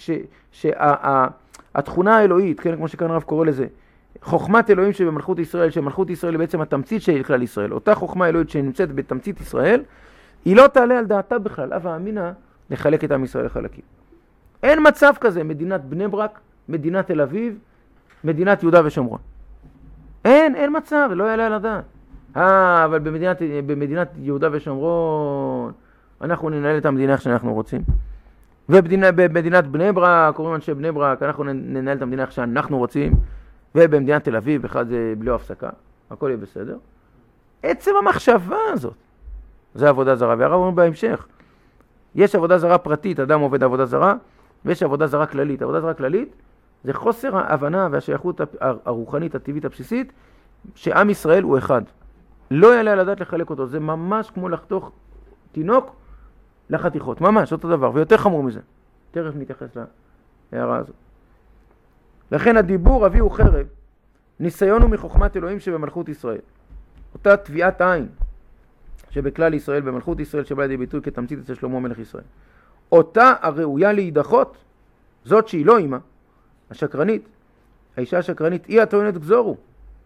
שהתכונה האלוהית, כן, כמו שכאן הרב קורא לזה, חוכמת אלוהים שבמלכות ישראל, שמלכות ישראל היא בעצם התמצית של כלל ישראל, אותה חוכמה אלוהית שנמצאת בתמצית ישראל, היא לא תעלה על דעתה בכלל, אבה אמינה, לחלק את עם ישראל לחלקים. אין מצב כזה, מדינת בני ברק, מדינת תל אביב, מדינת יהודה ושומרון. אין, אין מצב, לא יעלה על הדעת. אה, אבל במדינת, במדינת יהודה ושומרון, אנחנו ננהל את המדינה איך שאנחנו רוצים. ובמדינת בני ברק, קוראים אנשי בני ברק, אנחנו ננהל את המדינה איך שאנחנו רוצים. ובמדינת תל אביב, בכלל זה בלי הפסקה, הכל יהיה בסדר. עצם המחשבה הזאת, זה עבודה זרה. והרב אומר בהמשך, יש עבודה זרה פרטית, אדם עובד עבודה זרה, ויש עבודה זרה כללית. עבודה זרה כללית זה חוסר ההבנה והשייכות הרוחנית, הטבעית, הבסיסית, שעם ישראל הוא אחד. לא יעלה על הדעת לחלק אותו. זה ממש כמו לחתוך תינוק לחתיכות. ממש, אותו דבר. ויותר חמור מזה. תכף נתייחס להערה הזאת. לכן הדיבור הביאו חרב, ניסיון הוא מחוכמת אלוהים שבמלכות ישראל. אותה טביעת עין שבכלל ישראל, במלכות ישראל שבא לידי ביטוי כתמצית אצל שלמה מלך ישראל. אותה הראויה להידחות, זאת שהיא לא אמא, השקרנית, האישה השקרנית, היא הטוענת גזורו.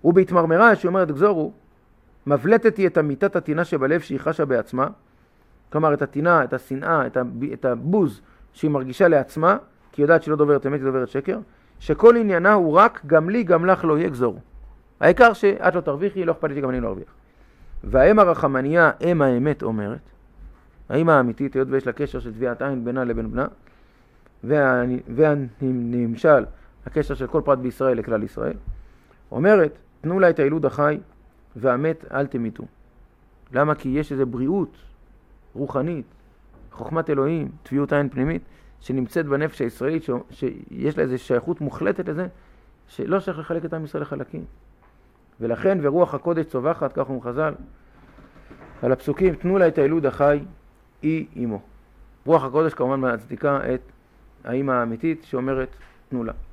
ובהתמרמרה שאומרת גזורו, מבלטתי את אמיתת התינה שבלב שהיא חשה בעצמה, כלומר את התינה, את השנאה, את, הב... את הבוז שהיא מרגישה לעצמה, כי היא יודעת שהיא לא דוברת אמת, היא דוברת שקר, שכל עניינה הוא רק גם לי גם לך לא יהיה גזורו. העיקר שאת לא תרוויחי, לא אכפת לי שגם אני לא ארוויח. והאם הרחמניה, אם האמת אומרת, האם האמיתית, היות ויש לה קשר של תביעת עין בינה לבין בנה, וה... והנמשל, הקשר של כל פרט בישראל לכלל ישראל, אומרת, תנו לה את הילוד החי, והמת אל תמיתו. למה? כי יש איזו בריאות רוחנית, חוכמת אלוהים, תביעות עין פנימית, שנמצאת בנפש הישראלית, ש... שיש לה איזו שייכות מוחלטת לזה, שלא שייך לחלק את עם ישראל לחלקים. ולכן, ורוח הקודש צובחת, כך הוא מחז"ל, על הפסוקים, תנו לה את הילוד החי, היא אמו. רוח הקודש כמובן מצדיקה את האמא האמיתית שאומרת, תנו לה.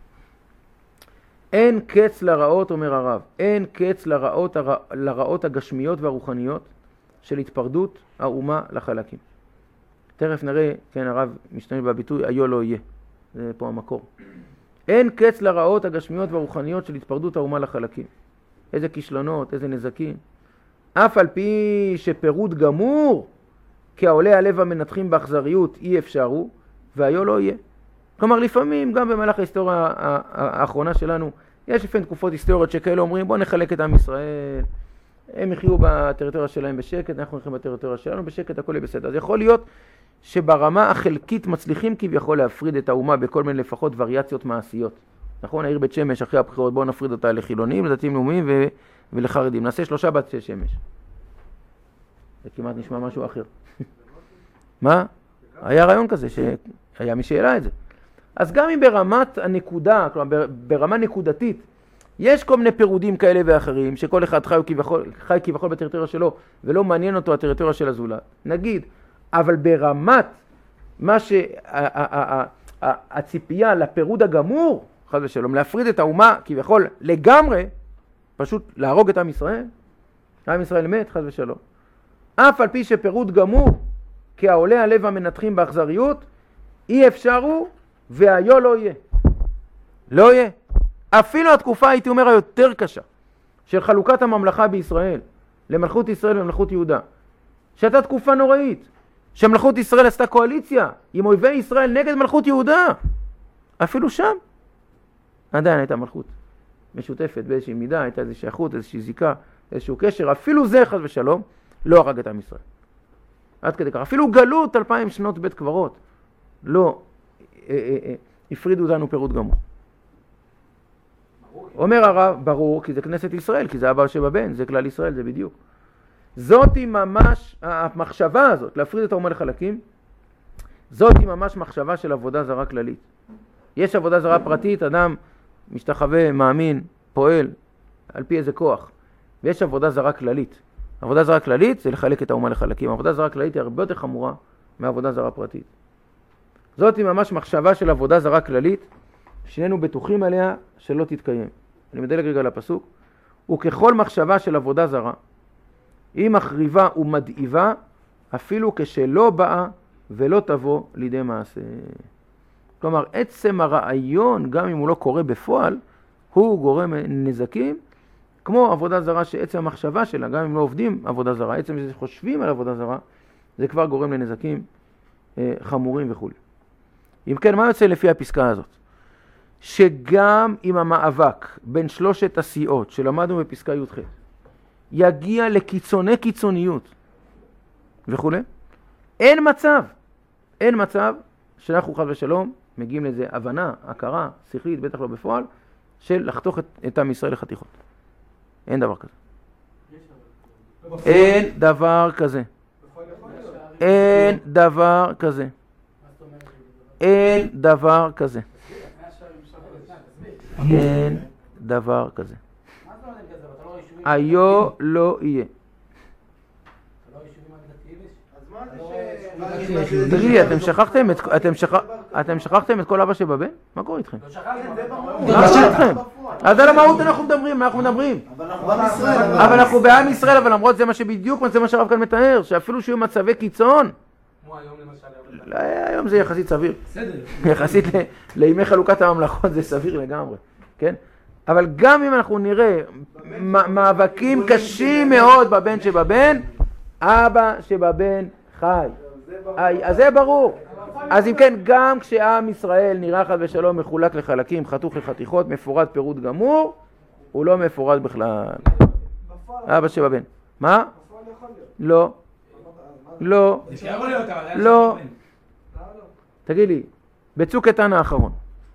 אין קץ לרעות, אומר הרב, אין קץ לרעות, הר... לרעות הגשמיות והרוחניות של התפרדות האומה לחלקים. תכף נראה, כן, הרב משתמש בביטוי, היו לא יהיה. זה פה המקור. אין קץ לרעות הגשמיות והרוחניות של התפרדות האומה לחלקים. איזה כישלונות, איזה נזקים. אף על פי שפירוד גמור, כי העולה הלב המנתחים באכזריות אי אפשרו, והיו לא יהיה. כלומר, לפעמים, גם במהלך ההיסטוריה האחרונה שלנו, יש לפעמים תקופות היסטוריות שכאלה אומרים, בוא נחלק את עם ישראל, הם יחיו בטריטוריה שלהם בשקט, אנחנו נחיים בטריטוריה שלנו בשקט, הכל יהיה בסדר. אז יכול להיות שברמה החלקית מצליחים כביכול להפריד את האומה בכל מיני לפחות וריאציות מעשיות. נכון, העיר בית שמש אחרי הבחירות, בואו נפריד אותה לחילונים, לדתיים לאומיים ו... ולחרדים. נעשה שלושה בתי שמש. זה כמעט נשמע משהו אחר. מה? היה רעיון כזה, שהיה מי שאלה את זה. אז גם אם ברמת הנקודה, כלומר ברמה נקודתית, יש כל מיני פירודים כאלה ואחרים, שכל אחד חי כביכול, חי כביכול בטריטוריה שלו, ולא מעניין אותו הטריטוריה של הזולת. נגיד, אבל ברמת מה שהציפייה לפירוד הגמור, חס ושלום, להפריד את האומה כביכול לגמרי, פשוט להרוג את עם ישראל, עם ישראל מת, חס ושלום. אף על פי שפירוד גמור, כי העולה הלב המנתחים באכזריות, אי אפשרו והיו לא יהיה. לא יהיה. אפילו התקופה, הייתי אומר, היותר קשה, של חלוקת הממלכה בישראל, למלכות ישראל ומלכות יהודה, שהייתה תקופה נוראית, שמלכות ישראל עשתה קואליציה עם אויבי ישראל נגד מלכות יהודה. אפילו שם, עדיין הייתה מלכות משותפת באיזושהי מידה, הייתה איזושהי שייכות, איזושהי זיקה, איזשהו קשר. אפילו זה, חס ושלום, לא הרג את עם ישראל. עד כדי כך. אפילו גלות אלפיים שנות בית קברות, לא אה, אה, אה, הפרידו אותנו פירוד גמור. אומר הרב, ברור, כי זה כנסת ישראל, כי זה הבעל שבבן, זה כלל ישראל, זה בדיוק. זאת היא ממש, המחשבה הזאת, להפריד את האומה לחלקים, זאת היא ממש מחשבה של עבודה זרה כללית. יש עבודה זרה פרטית, אדם משתחווה, מאמין, פועל, על פי איזה כוח. ויש עבודה זרה כללית. עבודה זרה כללית זה לחלק את האומה לחלקים. עבודה זרה כללית היא הרבה יותר חמורה מעבודה זרה פרטית. זאת היא ממש מחשבה של עבודה זרה כללית, שנינו בטוחים עליה שלא תתקיים. אני מדלג רגע לפסוק. וככל מחשבה של עבודה זרה, היא מחריבה ומדאיבה, אפילו כשלא באה ולא תבוא לידי מעשה. כלומר, עצם הרעיון, גם אם הוא לא קורה בפועל, הוא גורם נזקים, כמו עבודה זרה שעצם המחשבה שלה, גם אם לא עובדים עבודה זרה, עצם שזה חושבים על עבודה זרה, זה כבר גורם לנזקים אה, חמורים וכו'. אם כן, מה יוצא לפי הפסקה הזאת? שגם אם המאבק בין שלושת הסיעות שלמדנו בפסקה י"ח, יגיע לקיצוני קיצוניות וכו', אין מצב, אין מצב שאנחנו חס ושלום מגיעים לאיזו הבנה, הכרה, שכלית, בטח לא בפועל, של לחתוך את, את עם ישראל לחתיכות. אין דבר כזה. אין דבר כזה. אין דבר כזה. אין דבר כזה. אין דבר כזה. היו לא יהיה. תגידי, אתם שכחתם את אתם אתם שכחתם את כל אבא שבבן? מה קורה איתכם? לא שכחתם. אז על המהות אנחנו מדברים, מה אנחנו מדברים? אבל אנחנו בעם ישראל, אבל למרות זה מה שבדיוק, זה מה שהרב כאן מתאר, שאפילו שיהיו מצבי קיצון, היום זה יחסית סביר. יחסית לימי חלוקת הממלכות זה סביר לגמרי, כן? אבל גם אם אנחנו נראה מאבקים קשים מאוד בבן שבבן, אבא שבבן חי. אז זה ברור. אז אם כן, גם כשעם ישראל נראה חד ושלום מחולק לחלקים, חתוך לחתיכות, מפורד פירוד גמור, הוא לא מפורד בכלל. אבא שבבן. מה? לא. לא. לא. תגיד לי, בצוק איתן האחרון.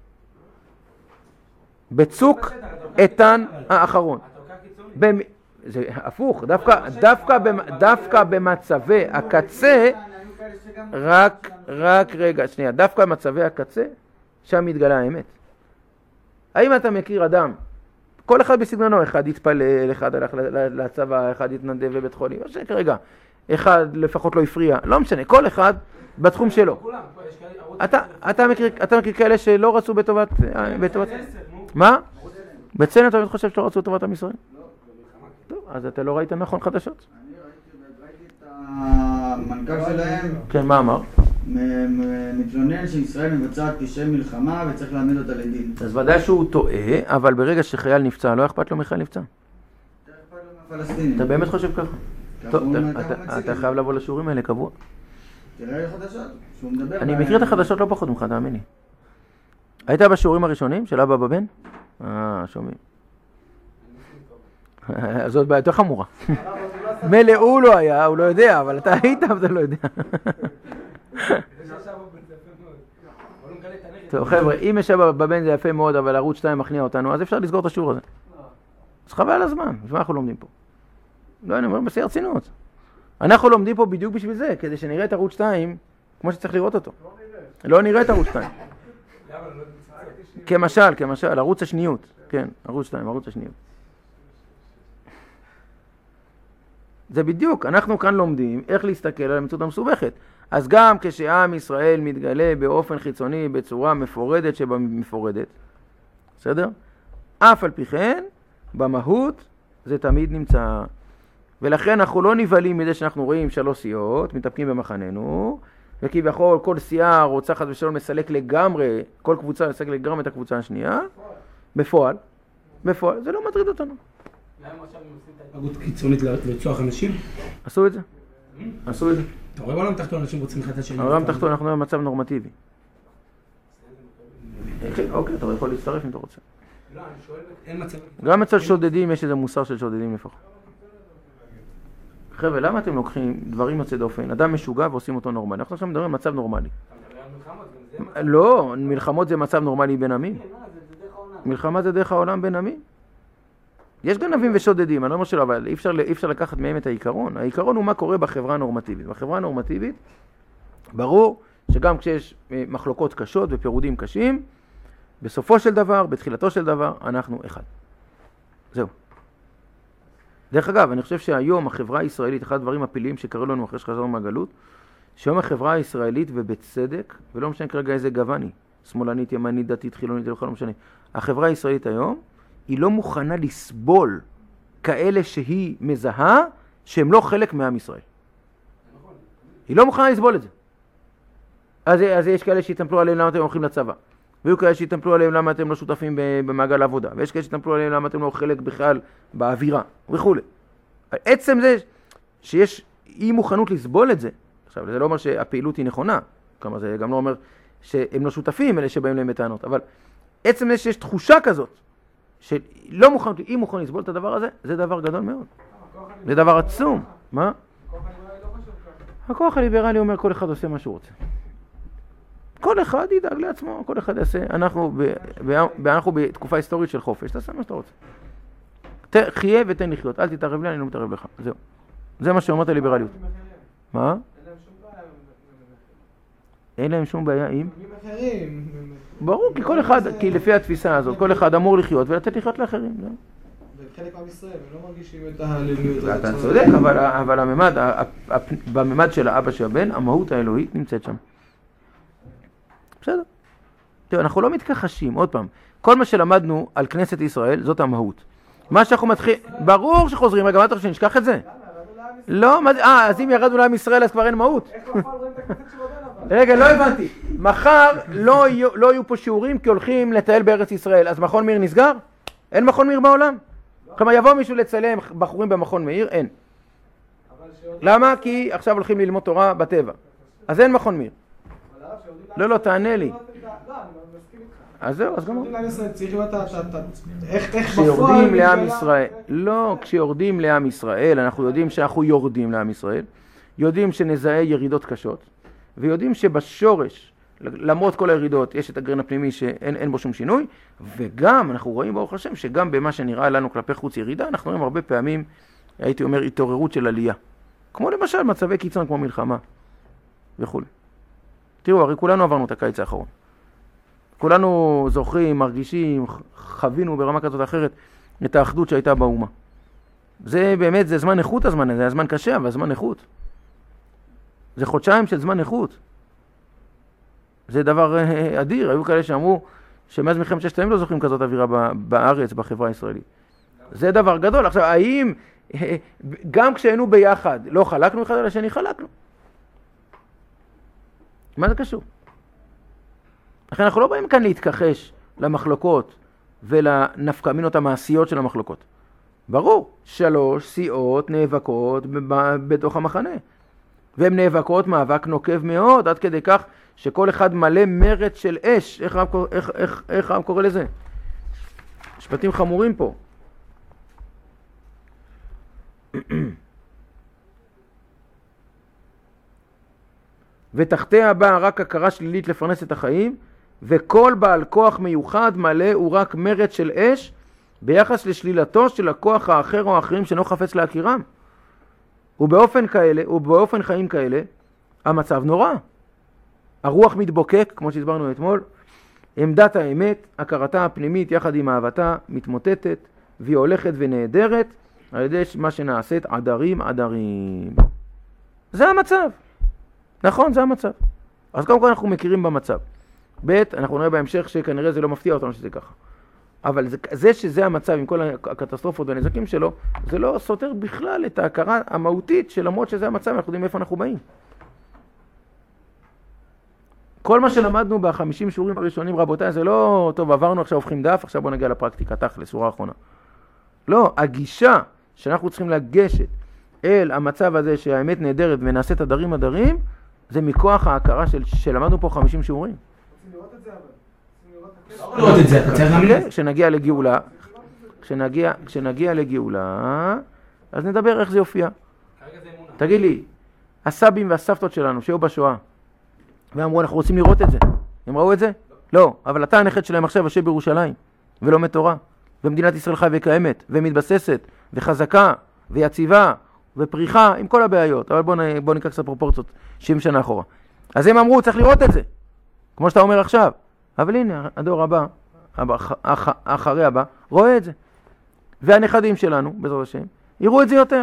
בצוק איתן האחרון. זה הפוך, דווקא, דווקא, דווקא במצבי הקצה, רק, רק רגע, שנייה, דווקא במצבי הקצה, שם מתגלה האמת. האם אתה מכיר אדם, כל אחד בסגנונו, אחד יתפלל, אחד הלך לצבא, אחד יתנדב לבית חולים, לא משנה כרגע, אחד לפחות לא הפריע, לא משנה, כל אחד בתחום שלו. אתה, אתה מכיר, אתה מכיר כאלה שלא רצו בטובת, בטובת, מה? בצלם אתה חושב שלא רצו בטובת עם ישראל? טוב, אז אתה לא ראית נכון חדשות? אני ראיתי את המנכ"ל שלהם. כן, מה אמר? מתלונן שישראל מבצעת פשעי מלחמה וצריך להעמיד אותה לדין. אז ודאי שהוא טועה, אבל ברגע שחייל נפצע, לא אכפת לו מחייל נפצע. לא אכפת לו מהפלסטינים. אתה באמת חושב ככה? טוב, אתה חייב לבוא לשיעורים האלה קבוע. תראה חדשות, שהוא מדבר. אני מכיר את החדשות לא פחות ממך, תאמין לי. היית בשיעורים הראשונים של אבא בבן? אה, שומעים. זאת בעיה יותר חמורה. מלא הוא לא היה, הוא לא יודע, אבל אתה היית, אבל אתה לא יודע. טוב, חבר'ה, אם יש אבא בבן זה יפה מאוד, אבל ערוץ שתיים מכניע אותנו, אז אפשר לסגור את השיעור הזה. אז חבל על הזמן, בשביל מה אנחנו לומדים פה? לא, אני אומר בשיא הרצינות. אנחנו לומדים פה בדיוק בשביל זה, כדי שנראה את ערוץ שתיים כמו שצריך לראות אותו. לא נראה את ערוץ שתיים. כמשל, כמשל, ערוץ השניות. כן, ערוץ שתיים, ערוץ השניות. זה בדיוק, אנחנו כאן לומדים איך להסתכל על המציאות המסובכת. אז גם כשעם ישראל מתגלה באופן חיצוני, בצורה מפורדת שבמפורדת, בסדר? אף על פי כן, במהות זה תמיד נמצא. ולכן אנחנו לא נבהלים מזה שאנחנו רואים שלוש סיעות, מתאפקים במחננו, וכביכול כל סיעה רוצה חד ושלום לסלק לגמרי, כל קבוצה לסלק לגמרי את הקבוצה השנייה, בפועל, בפועל, זה לא מטריד אותנו. למה עכשיו הם עושים את ההתנהגות קיצונית לרצוח אנשים? עשו את זה, עשו את זה. אתה רואה בעולם תחתון אנשים רוצים אחד את השני? בעולם תחתון אנחנו רואים מצב נורמטיבי. אוקיי, אתה יכול להצטרף אם אתה רוצה. לא, אני שואל, אין מצב... גם אצל שודדים יש איזה מוסר של שודדים לפחות. חבר'ה, למה אתם לוקחים דברים יוצאי דופן, אדם משוגע ועושים אותו נורמלי? אנחנו עכשיו מדברים על מצב נורמלי. לא, מלחמות זה מצב נורמלי בין עמים. מלחמה זה דרך העולם בין עמים. יש גנבים ושודדים, אני לא אומר שלא, אבל אי אפשר, אי אפשר לקחת מהם את העיקרון. העיקרון הוא מה קורה בחברה הנורמטיבית. בחברה הנורמטיבית, ברור שגם כשיש מחלוקות קשות ופירודים קשים, בסופו של דבר, בתחילתו של דבר, אנחנו אחד. זהו. דרך אגב, אני חושב שהיום החברה הישראלית, אחד הדברים הפליליים שקראו לנו אחרי שחזרנו מהגלות, שהיום החברה הישראלית ובצדק, ולא משנה כרגע איזה גווני, שמאלנית, ימנית, דתית, חילונית, לא משנה, החברה הישראלית היום, היא לא מוכנה לסבול כאלה שהיא מזהה, שהם לא חלק מעם ישראל. היא לא מוכנה לסבול את זה. אז, אז יש כאלה שיתמפלו עליהם למה אתם הולכים לצבא. ויהיו כאלה שיתמפלו עליהם למה אתם לא שותפים במעגל העבודה. ויש כאלה שיתמפלו עליהם למה אתם לא חלק בכלל באווירה וכו'. עצם זה שיש אי מוכנות לסבול את זה. עכשיו, זה לא אומר שהפעילות היא נכונה. כלומר, זה גם לא אומר שהם לא שותפים, אלה שבאים להם בטענות. אבל עצם זה שיש תחושה כזאת, שלא מוכנות, אי מוכנות לסבול את הדבר הזה, זה דבר גדול מאוד. זה דבר עצום. מה? הכוח הליברלי אומר כל אחד עושה מה שהוא רוצה. כל אחד ידאג לעצמו, כל אחד יעשה. אנחנו, ב, ב, ב, אנחנו בתקופה היסטורית של חופש, תעשה מה שאתה רוצה. ת, חיה ותן לחיות, אל תתערב לי, אני לא מתערב לך. זהו. זה מה שאומרת הליברליות. מה? אין להם שום בעיה עם? ברור, כי כל אחד, כי לפי התפיסה הזאת, כל אחד אמור לחיות ולתת לחיות לאחרים. זהו. חלק עם ישראל, הם לא מרגישים את הלאומיות הזאת. אתה צודק, אבל הממד, בממד של האבא של הבן, המהות האלוהית נמצאת שם. בסדר. תראו, אנחנו לא מתכחשים, עוד פעם. כל מה שלמדנו על כנסת ישראל, זאת המהות. מה שאנחנו מתחילים, ברור שחוזרים, רגע, מה אתה חושב, נשכח את זה? לא, אה, אז אם ירדנו לעם ישראל, אז כבר אין מהות. רגע, לא הבנתי. מחר לא יהיו פה שיעורים כי הולכים לטייל בארץ ישראל, אז מכון מיר נסגר? אין מכון מאיר בעולם. כלומר, יבוא מישהו לצלם בחורים במכון מאיר? אין. למה? כי עכשיו הולכים ללמוד תורה בטבע. אז אין מכון מאיר. לא, לא, תענה לי. אז זהו, אז גמור. כשיורדים לעם ישראל, לא, כשיורדים לעם ישראל, אנחנו יודעים שאנחנו יורדים לעם ישראל, יודעים שנזהה ירידות קשות, ויודעים שבשורש, למרות כל הירידות, יש את הגרעין הפנימי שאין בו שום שינוי, וגם אנחנו רואים ברוך השם שגם במה שנראה לנו כלפי חוץ ירידה, אנחנו רואים הרבה פעמים, הייתי אומר, התעוררות של עלייה. כמו למשל מצבי קיצון כמו מלחמה וכו'. תראו, הרי כולנו עברנו את הקיץ האחרון. כולנו זוכרים, מרגישים, חווינו ברמה כזאת אחרת את האחדות שהייתה באומה. זה באמת, זה זמן איכות הזמן הזה, זה זמן קשה, אבל זמן איכות. זה חודשיים של זמן איכות. זה דבר אדיר. היו כאלה שאמרו שמאז מלחמת ששת הימים לא זוכרים כזאת אווירה בארץ, בחברה הישראלית. זה דבר גדול. עכשיו, האם גם כשהיינו ביחד לא חלקנו אחד על השני? חלקנו. מה זה קשור? לכן אנחנו לא באים כאן להתכחש למחלוקות ולנפקמינות המעשיות של המחלוקות. ברור, שלוש סיעות נאבקות בתוך המחנה. והן נאבקות מאבק נוקב מאוד, עד כדי כך שכל אחד מלא מרץ של אש. איך העם איך, איך, איך קורא לזה? משפטים חמורים פה. ותחתיה באה רק הכרה שלילית לפרנס את החיים, וכל בעל כוח מיוחד מלא הוא רק מרץ של אש ביחס לשלילתו של הכוח האחר או האחרים שאינו חפץ להכירם. ובאופן כאלה, ובאופן חיים כאלה, המצב נורא. הרוח מתבוקק, כמו שהסברנו אתמול, עמדת האמת, הכרתה הפנימית יחד עם אהבתה, מתמוטטת, והיא הולכת ונהדרת, על ידי מה שנעשית עדרים עדרים. זה המצב. נכון, זה המצב. אז קודם כל אנחנו מכירים במצב. ב' אנחנו נראה בהמשך שכנראה זה לא מפתיע אותנו שזה ככה. אבל זה, זה שזה המצב עם כל הקטסטרופות והנזקים שלו, זה לא סותר בכלל את ההכרה המהותית שלמרות שזה המצב, אנחנו יודעים איפה אנחנו באים. כל מה שלמדנו בחמישים שיעורים הראשונים, רבותיי, זה לא, טוב, עברנו עכשיו, הופכים דף, עכשיו בוא נגיע לפרקטיקה, תכל'ס, שורה האחרונה. לא, הגישה שאנחנו צריכים לגשת אל המצב הזה שהאמת נהדרת ונעשה את הדרים הדרים, זה מכוח ההכרה של, שלמדנו פה חמישים שיעורים. רוצים לראות את זה אבל? לא לראות את זה, אתה צריך להגיד. כשנגיע לגאולה, כשנגיע, כשנגיע לגאולה, אז נדבר איך זה יופיע. תגיד לי, הסבים והסבתות שלנו שהיו בשואה, ואמרו אנחנו רוצים לראות את זה, הם ראו את זה? לא, אבל אתה הנכד שלהם עכשיו יושב בירושלים, ולומד תורה, ומדינת ישראל חיה וקיימת, ומתבססת, וחזקה, ויציבה, ופריחה, עם כל הבעיות. אבל בוא, בוא ניקח קצת פרופורציות, שבעים שנה אחורה. אז הם אמרו, צריך לראות את זה, כמו שאתה אומר עכשיו. אבל הנה, הדור הבא, אח, אחרי הבא, רואה את זה. והנכדים שלנו, בעזרת השם, יראו את זה יותר.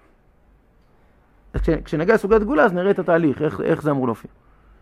כש, כשנגיע לסוגיית גאולה, אז נראה את התהליך, איך, איך זה אמור להופיע.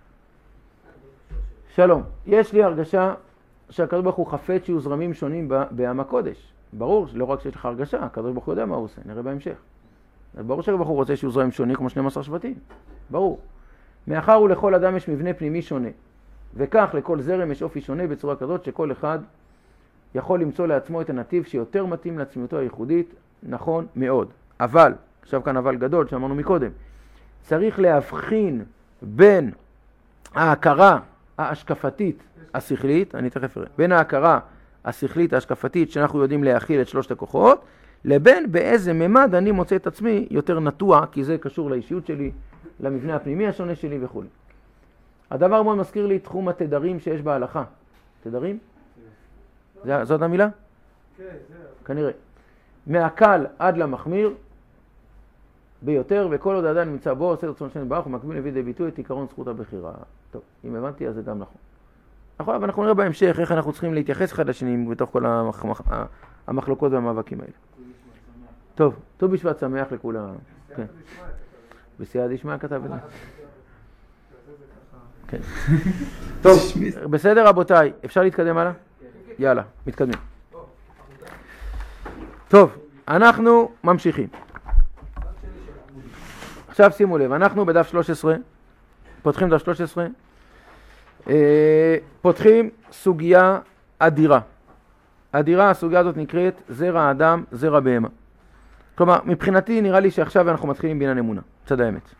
שלום, יש לי הרגשה שהקדוש ברוך הוא חפץ שיהיו זרמים שונים בעם הקודש. ברור, לא רק שיש לך הרגשה, הקדוש ברוך הוא יודע מה הוא עושה, נראה בהמשך. ברור שהקדוש ברוך הוא רוצה שיהיו זרמים שונים כמו שנים עשר שבטים. ברור. מאחר ולכל אדם יש מבנה פנימי שונה, וכך לכל זרם יש אופי שונה בצורה כזאת שכל אחד יכול למצוא לעצמו את הנתיב שיותר מתאים לעצמיותו הייחודית, נכון מאוד. אבל, עכשיו כאן אבל גדול שאמרנו מקודם, צריך להבחין בין ההכרה ההשקפתית השכלית, אני תכף אראה, בין ההכרה השכלית ההשקפתית שאנחנו יודעים להכיל את שלושת הכוחות, לבין באיזה ממד אני מוצא את עצמי יותר נטוע, כי זה קשור לאישיות שלי, למבנה הפנימי השונה שלי וכו'. הדבר מאוד מזכיר לי תחום התדרים שיש בהלכה. תדרים? זה, זאת המילה? כן, זה. כנראה. מהקל עד למחמיר ביותר, וכל עוד האדם נמצא בו, עושה רצון השם יתברך, ומקביל להביא לידי ביטוי את עיקרון זכות הבחירה. טוב, אם הבנתי, אז זה גם נכון. נכון, אבל אנחנו נראה בהמשך איך אנחנו צריכים להתייחס אחד לשני בתוך כל המח... המחלוקות והמאבקים האלה. טוב, ט"ו בשבט שמח לכולם. כן. בסייעתא דשמיא כתב את זה. כן. טוב, בסדר רבותיי, אפשר להתקדם הלאה? יאללה, מתקדמים. טוב, אנחנו ממשיכים. עכשיו שימו לב, אנחנו בדף שלוש עשרה, פותחים דף שלוש עשרה, פותחים סוגיה אדירה. הדירה, הסוגיה הזאת נקראת זרע האדם, זרע בהמה. כלומר, מבחינתי נראה לי שעכשיו אנחנו מתחילים בעניין אמונה, צד האמת.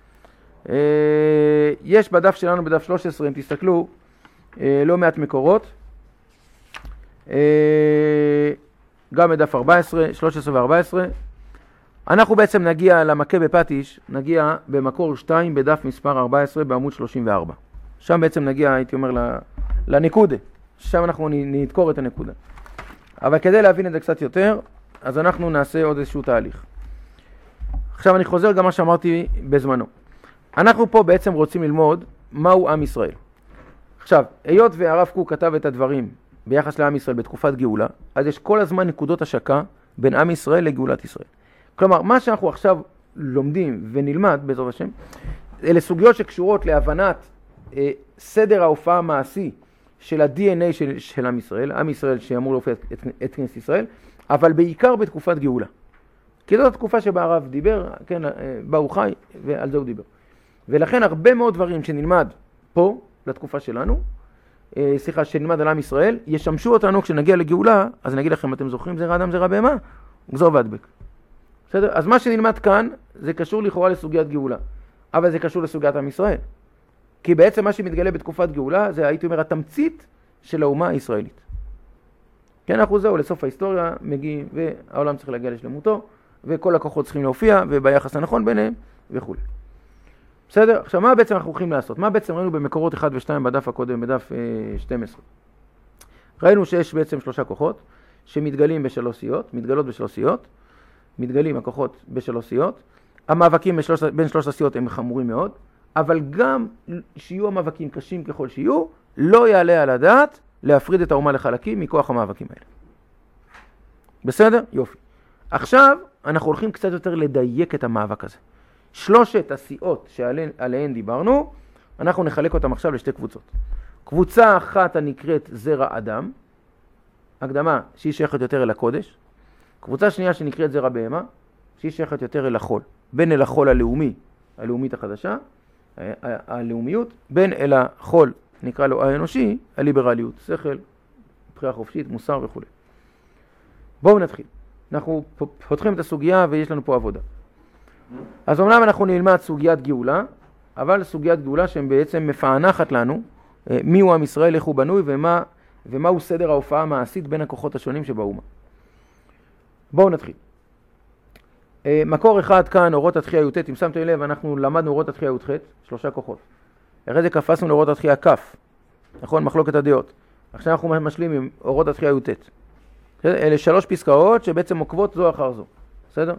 יש בדף שלנו, בדף שלוש עשרה, אם תסתכלו, לא מעט מקורות. גם בדף ארבע עשרה, שלוש עשרה ו-ארבע עשרה. אנחנו בעצם נגיע למכה בפטיש, נגיע במקור שתיים בדף מספר ארבע עשרה בעמוד שלושים וארבע. שם בעצם נגיע, הייתי אומר, לנקודה. שם אנחנו נדקור את הנקודה. אבל כדי להבין את זה קצת יותר, אז אנחנו נעשה עוד איזשהו תהליך. עכשיו אני חוזר גם מה שאמרתי בזמנו. אנחנו פה בעצם רוצים ללמוד מהו עם ישראל. עכשיו, היות והרב קוק כתב את הדברים ביחס לעם ישראל בתקופת גאולה, אז יש כל הזמן נקודות השקה בין עם ישראל לגאולת ישראל. כלומר, מה שאנחנו עכשיו לומדים ונלמד בעזרת השם, אלה סוגיות שקשורות להבנת אה, סדר ההופעה המעשי של ה-די אן איי של, של עם ישראל, עם ישראל שאמור להופיע את, את, את כנסת ישראל, אבל בעיקר בתקופת גאולה. כי זאת התקופה שבה הרב דיבר, כן, בה הוא חי, ועל זה הוא דיבר. ולכן הרבה מאוד דברים שנלמד פה, לתקופה שלנו, אה, סליחה, שנלמד על עם ישראל, ישמשו אותנו כשנגיע לגאולה, אז אני אגיד לכם, אתם זוכרים, זרע אדם, זרע בהמה, גזור והדבק. בסדר? אז מה שנלמד כאן, זה קשור לכאורה לסוגיית גאולה, אבל זה קשור לסוגיית עם ישראל. כי בעצם מה שמתגלה בתקופת גאולה, זה הייתי אומר התמצית של האומה הישראלית. כן, אנחנו זהו, לסוף ההיסטוריה מגיעים, והעולם צריך להגיע לשלמותו, וכל הכוחות צריכים להופיע, וביחס הנכון ביניהם, וכו'. בסדר? עכשיו, מה בעצם אנחנו הולכים לעשות? מה בעצם ראינו במקורות אחד ושתיים בדף הקודם, בדף אה, שתים עשרה? ראינו שיש בעצם שלושה כוחות, שמתגלים בשלוש סיעות, מתגלות בשלוש סיעות, מתגלים הכוחות בשלוש סיעות, המאבקים בשלוש, בין שלוש הסיעות הם חמורים מאוד, אבל גם שיהיו המאבקים קשים ככל שיהיו, לא יעלה על הדעת להפריד את האומה לחלקים מכוח המאבקים האלה. בסדר? יופי. עכשיו אנחנו הולכים קצת יותר לדייק את המאבק הזה. שלושת הסיעות שעליהן דיברנו, אנחנו נחלק אותם עכשיו לשתי קבוצות. קבוצה אחת הנקראת זרע אדם, הקדמה שהיא שייכת יותר אל הקודש, קבוצה שנייה שנקראת זרע בהמה, שהיא שייכת יותר אל החול, בין אל החול הלאומי, הלאומית החדשה, הלאומיות, בין אל החול, נקרא לו האנושי, הליברליות, שכל, בחירה חופשית, מוסר וכו'. בואו נתחיל. אנחנו פותחים את הסוגיה ויש לנו פה עבודה. אז אומנם אנחנו נלמד סוגיית גאולה, אבל סוגיית גאולה שהן בעצם מפענחת לנו מי הוא עם ישראל, איך הוא בנוי ומה, ומה הוא סדר ההופעה המעשית בין הכוחות השונים שבאומה. בואו נתחיל. מקור אחד כאן, אורות התחייה י"ט, אם שמתם לב, אנחנו למדנו אורות התחייה י"ח, שלושה כוחות. אחרי זה קפצנו לאורות התחייה כ', נכון? מחלוקת הדעות. עכשיו אנחנו משלים עם אורות התחייה י"ט. אלה שלוש פסקאות שבעצם עוקבות זו אחר זו. בסדר?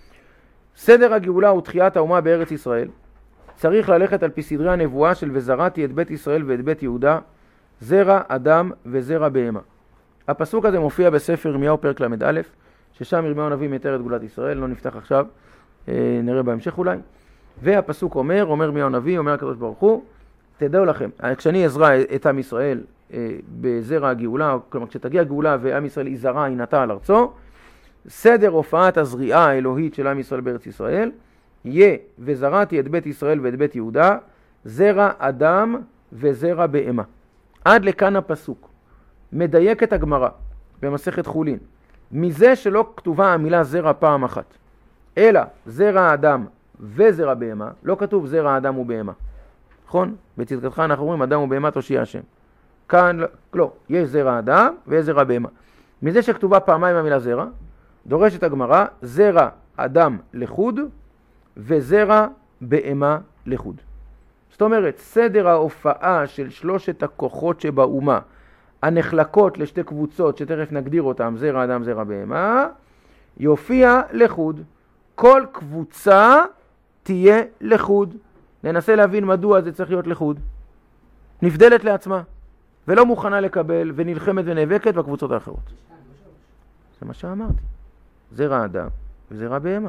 סדר הגאולה הוא תחיית האומה בארץ ישראל. צריך ללכת על פי סדרי הנבואה של וזרעתי את בית ישראל ואת בית יהודה, זרע אדם וזרע בהמה. הפסוק הזה מופיע בספר ירמיהו פרק למד א', ששם ירמיהו הנביא מתאר את גאולת ישראל, לא נפתח עכשיו, נראה בהמשך אולי. והפסוק אומר, אומר ירמיהו הנביא, אומר הקדוש ברוך הוא, תדעו לכם, כשאני אזרע את עם ישראל בזרע הגאולה, כלומר כשתגיע הגאולה ועם ישראל יזרע ינטע על ארצו, סדר הופעת הזריעה האלוהית של עם ישראל בארץ ישראל, יהיה וזרעתי את בית ישראל ואת בית יהודה, זרע אדם וזרע בהמה. עד לכאן הפסוק. מדייק את הגמרא במסכת חולין. מזה שלא כתובה המילה זרע פעם אחת, אלא זרע אדם וזרע בהמה, לא כתוב זרע אדם ובהמה. נכון? בצדקתך אנחנו אומרים אדם ובהמה תושיע השם. כאן לא, יש זרע אדם ויש זרע בהמה. מזה שכתובה פעמיים המילה זרע, דורשת הגמרא זרע אדם לחוד וזרע בהמה לחוד. זאת אומרת, סדר ההופעה של שלושת הכוחות שבאומה, הנחלקות לשתי קבוצות שתכף נגדיר אותם, זרע אדם, זרע בהמה, יופיע לחוד. כל קבוצה תהיה לחוד. ננסה להבין מדוע זה צריך להיות לחוד. נבדלת לעצמה, ולא מוכנה לקבל, ונלחמת ונאבקת בקבוצות האחרות. זה מה שאמרתי. זרע אדם וזרע בהמה.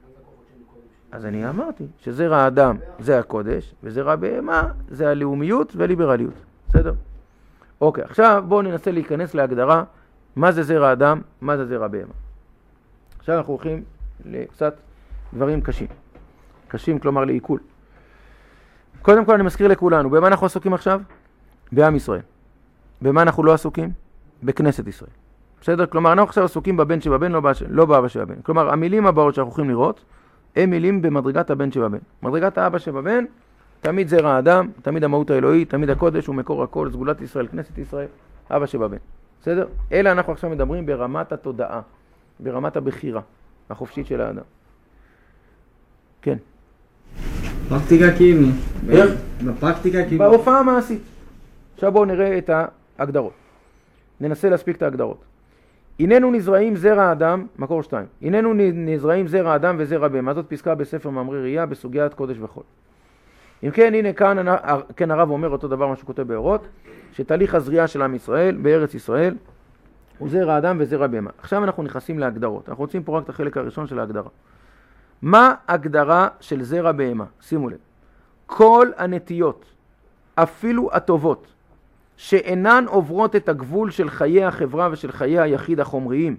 אז אני אמרתי שזרע אדם זה הקודש, וזרע בהמה זה הלאומיות והליברליות. בסדר? אוקיי, עכשיו בואו ננסה להיכנס להגדרה מה זה זרע אדם, מה זה זרע בהמה. עכשיו אנחנו הולכים לקצת דברים קשים. קשים כלומר לעיכול. קודם כל אני מזכיר לכולנו, במה אנחנו עסוקים עכשיו? בעם ישראל. במה אנחנו לא עסוקים? בכנסת ישראל. בסדר? כלומר, אנחנו עכשיו עסוקים בבן שבבן, לא, בש... לא באבא שבבן. כלומר, המילים הבאות שאנחנו יכולים לראות, הם מילים במדרגת הבן שבבן. מדרגת האבא שבבן, תמיד זרע האדם, תמיד המהות האלוהית, תמיד הקודש הוא מקור הכל, סגולת ישראל, כנסת ישראל, אבא שבבן. בסדר? אלא אנחנו עכשיו מדברים ברמת התודעה, ברמת הבחירה החופשית של האדם. כן. פרקטיקה קימי. איך? בפרקטיקה קימי. בהופעה המעשית. עכשיו בואו נראה את ההגדרות. ננסה להספיק את ההגדרות. הננו נזרעים זרע האדם, מקור שתיים. הננו נזרעים זרע האדם וזרע בהמה. זאת פסקה בספר מאמרי ראייה בסוגיית קודש וחול. אם כן, הנה כאן, כן הרב אומר אותו דבר מה שכותב באורות, שתהליך הזריעה של עם ישראל בארץ ישראל הוא זרע האדם וזרע בהמה. עכשיו אנחנו נכנסים להגדרות. אנחנו רוצים פה רק את החלק הראשון של ההגדרה. מה הגדרה של זרע בהמה? שימו לב. כל הנטיות, אפילו הטובות, שאינן עוברות את הגבול של חיי החברה ושל חיי היחיד החומריים,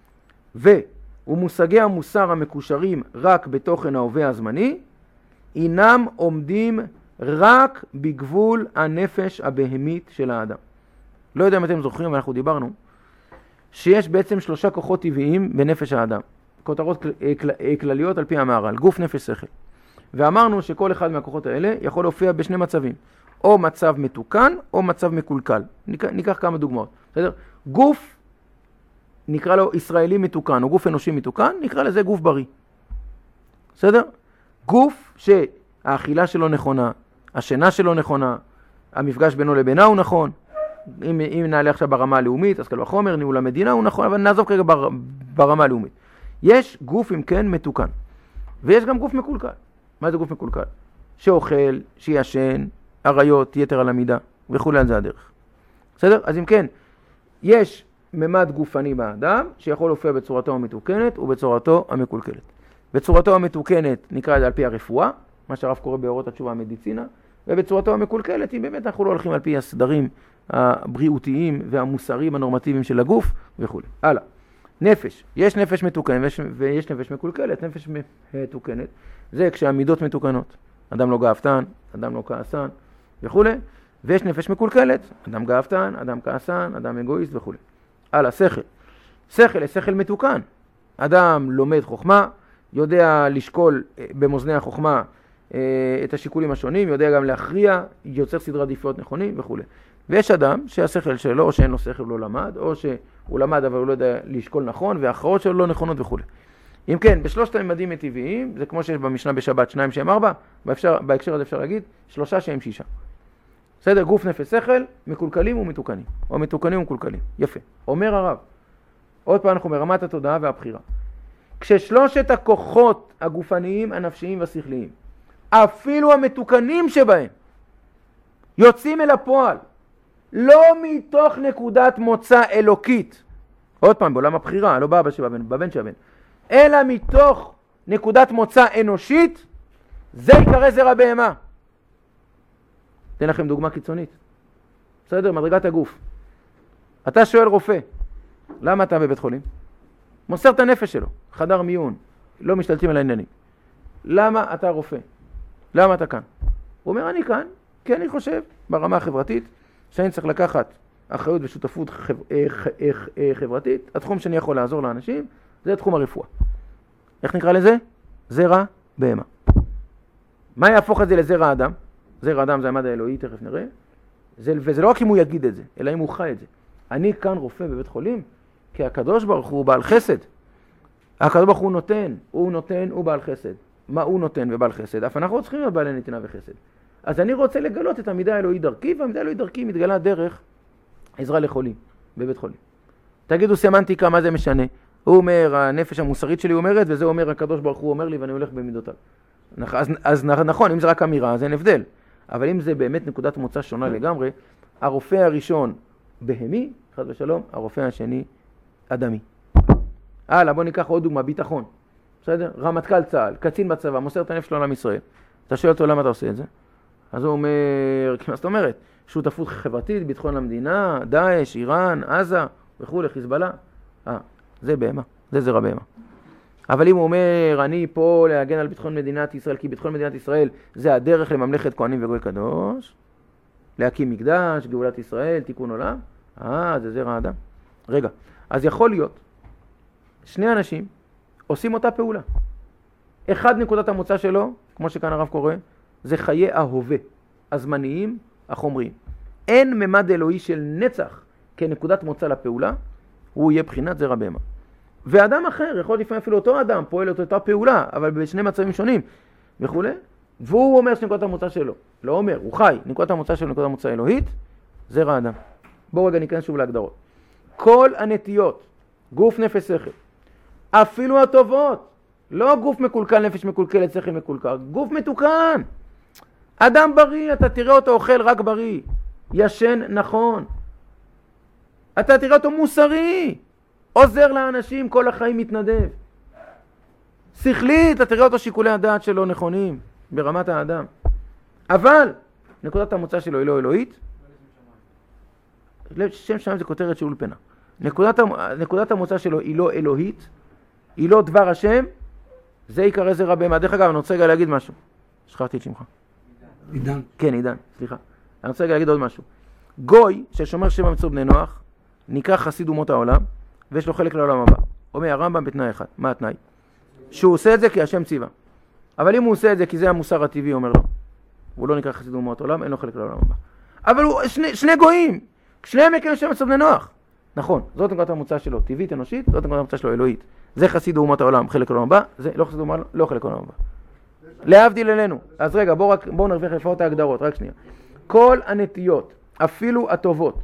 ומושגי המוסר המקושרים רק בתוכן ההווה הזמני, אינם עומדים רק בגבול הנפש הבהמית של האדם. לא יודע אם אתם זוכרים, אנחנו דיברנו, שיש בעצם שלושה כוחות טבעיים בנפש האדם. כותרות כלליות על פי המהר"ל, גוף, נפש, שכל. ואמרנו שכל אחד מהכוחות האלה יכול להופיע בשני מצבים. או מצב מתוקן או מצב מקולקל. ניקח, ניקח כמה דוגמאות. בסדר? גוף נקרא לו ישראלי מתוקן או גוף אנושי מתוקן, נקרא לזה גוף בריא. בסדר? גוף שהאכילה שלו נכונה, השינה שלו נכונה, המפגש בינו לבינה הוא נכון. אם, אם נעלה עכשיו ברמה הלאומית, אז כל החומר, ניהול המדינה הוא נכון, אבל נעזוב כרגע בר, ברמה הלאומית. יש גוף אם כן מתוקן, ויש גם גוף מקולקל. מה זה גוף מקולקל? שאוכל, שישן, עריות, יתר על המידה, וכולי על זה הדרך. בסדר? אז אם כן, יש ממד גופני באדם, שיכול להופיע בצורתו המתוקנת ובצורתו המקולקלת. בצורתו המתוקנת נקרא את זה על פי הרפואה, מה שהרב קורא באורות התשובה המדיצינה, ובצורתו המקולקלת, אם באמת אנחנו לא הולכים על פי הסדרים הבריאותיים והמוסריים הנורמטיביים של הגוף, וכולי. הלאה. נפש. יש נפש מתוקנת ויש, ויש נפש מקולקלת. נפש מתוקנת זה כשהמידות מתוקנות. אדם לא גאוותן, אדם לא כעסן, וכולי. ויש נפש מקולקלת, אדם גאוותן, אדם כעסן, אדם אגואיסט וכולי. הלאה, שכל. שכל, שכל מתוקן. אדם לומד חוכמה, יודע לשקול במאזני החוכמה את השיקולים השונים, יודע גם להכריע, יוצר סדרי עדיפויות נכונים וכולי. ויש אדם שהשכל שלו, או שאין לו שכל לא למד, או שהוא למד אבל הוא לא יודע לשקול נכון, וההכרעות שלו לא נכונות וכולי. אם כן, בשלושת הממדים הטבעיים, זה כמו שיש במשנה בשבת, שניים שהם ארבע, באפשר, בהקשר הזה אפשר להגיד, שלושה שהם שישה. בסדר, גוף, נפש, שכל, מקולקלים ומתוקנים, או מתוקנים ומקולקלים. יפה. אומר הרב, עוד פעם אנחנו מרמת התודעה והבחירה. כששלושת הכוחות הגופניים, הנפשיים והשכליים, אפילו המתוקנים שבהם, יוצאים אל הפועל, לא מתוך נקודת מוצא אלוקית, עוד פעם, בעולם הבחירה, לא באבא שבבן, בבן שבבן, אלא מתוך נקודת מוצא אנושית, זה יקרא זרע בהמה. אתן לכם דוגמה קיצונית. בסדר, מדרגת הגוף. אתה שואל רופא, למה אתה בבית חולים? מוסר את הנפש שלו, חדר מיון, לא משתלטים על העניינים. למה אתה רופא? למה אתה כאן? הוא אומר, אני כאן, כי אני חושב, ברמה החברתית, שאני צריך לקחת אחריות ושותפות חב... חברתית. התחום שאני יכול לעזור לאנשים, זה תחום הרפואה. איך נקרא לזה? זרע בהמה. מה יהפוך את זה לזרע האדם? זרע האדם זה המד האלוהי, תכף נראה. זה, וזה לא רק אם הוא יגיד את זה, אלא אם הוא חי את זה. אני כאן רופא בבית חולים, כי הקדוש ברוך הוא בעל חסד. הקדוש ברוך הוא נותן, הוא נותן, הוא בעל חסד. מה הוא נותן ובעל חסד? אף אנחנו צריכים להיות בעלי נתינה וחסד. אז אני רוצה לגלות את המידה האלוהי דרכי, והמידה האלוהי דרכי מתגלה דרך עזרה לחולים בבית חולים. תגידו סמנטיקה, מה זה משנה? הוא אומר, הנפש המוסרית שלי אומרת, וזה אומר הקדוש ברוך הוא אומר לי, ואני הולך במידותיו. אז, אז נכון, אם זה רק אמירה, אז אין הבדל. אבל אם זה באמת נקודת מוצא שונה לגמרי, הרופא הראשון בהמי, חד ושלום, הרופא השני אדמי. הלאה, בוא ניקח עוד דוגמה, ביטחון. בסדר? רמטכ"ל צה"ל, קצין בצבא, מוסר את הנפש לעולם ישראל. אתה שואל אותו למה אתה עושה את זה? אז הוא אומר, מה זאת אומרת? שותפות חברתית, ביטחון למדינה, דאעש, איראן, עזה וכו', חיזבאללה. אה, זה בהמה, זה זרע בהמה. אבל אם הוא אומר, אני פה להגן על ביטחון מדינת ישראל, כי ביטחון מדינת ישראל זה הדרך לממלכת כהנים וגוי קדוש, להקים מקדש, גאולת ישראל, תיקון עולם, אה, זה זרע האדם. רגע, אז יכול להיות, שני אנשים עושים אותה פעולה. אחד נקודת המוצא שלו, כמו שכאן הרב קורא, זה חיי ההווה, הזמניים, החומריים. אין ממד אלוהי של נצח כנקודת מוצא לפעולה, הוא יהיה בחינת זרע בהמה. ואדם אחר, יכול לפעמים אפילו אותו אדם, פועל את אותה פעולה, אבל בשני מצבים שונים וכו'. והוא אומר שנקודת המוצא שלו, לא אומר, הוא חי, נקודת המוצא שלו, נקודת המוצא אלוהית, זרע אדם. בואו רגע ניכנס שוב להגדרות. כל הנטיות, גוף, נפש, שכל, אפילו הטובות, לא גוף מקולקל, נפש מקולקלת, שכל מקולקל, גוף מתוקן. אדם בריא, אתה תראה אותו אוכל רק בריא, ישן נכון. אתה תראה אותו מוסרי, עוזר לאנשים, כל החיים מתנדב. שכלית, אתה תראה אותו שיקולי הדעת שלו נכונים, ברמת האדם. אבל, נקודת המוצא שלו היא לא אלוהית. שם שמיים זה כותרת של אולפנה. נקודת, נקודת המוצא שלו היא לא אלוהית, היא לא דבר השם, זה יקרא זרע בהמה. דרך אגב, אני רוצה רגע להגיד משהו. שכחתי את שמך. עידן. כן, עידן, סליחה. אני רוצה רגע להגיד עוד משהו. גוי ששומר שבע מצוות בני נוח, נקרא חסיד אומות העולם, ויש לו חלק לעולם הבא. אומר הרמב"ם בתנאי אחד. מה התנאי? שהוא עושה את זה כי השם ציווה. אבל אם הוא עושה את זה כי זה המוסר הטבעי, אומר לו, הוא לא נקרא חסיד אומות העולם, אין לו חלק לעולם הבא. אבל הוא שני, שני גויים, שניהם יקרים שבע מצוות בני נוח. נכון, זאת נקודת המוצא שלו, טבעית, אנושית, זאת נקודת המוצא שלו, אלוהית. זה חסיד אומות העולם, חלק לעולם הבא, זה לא חסיד אומות העולם, לא חלק לעולם הבא. להבדיל אלינו. אז רגע, בואו בוא נרוויח לפחות ההגדרות, רק שנייה. כל הנטיות, אפילו הטובות,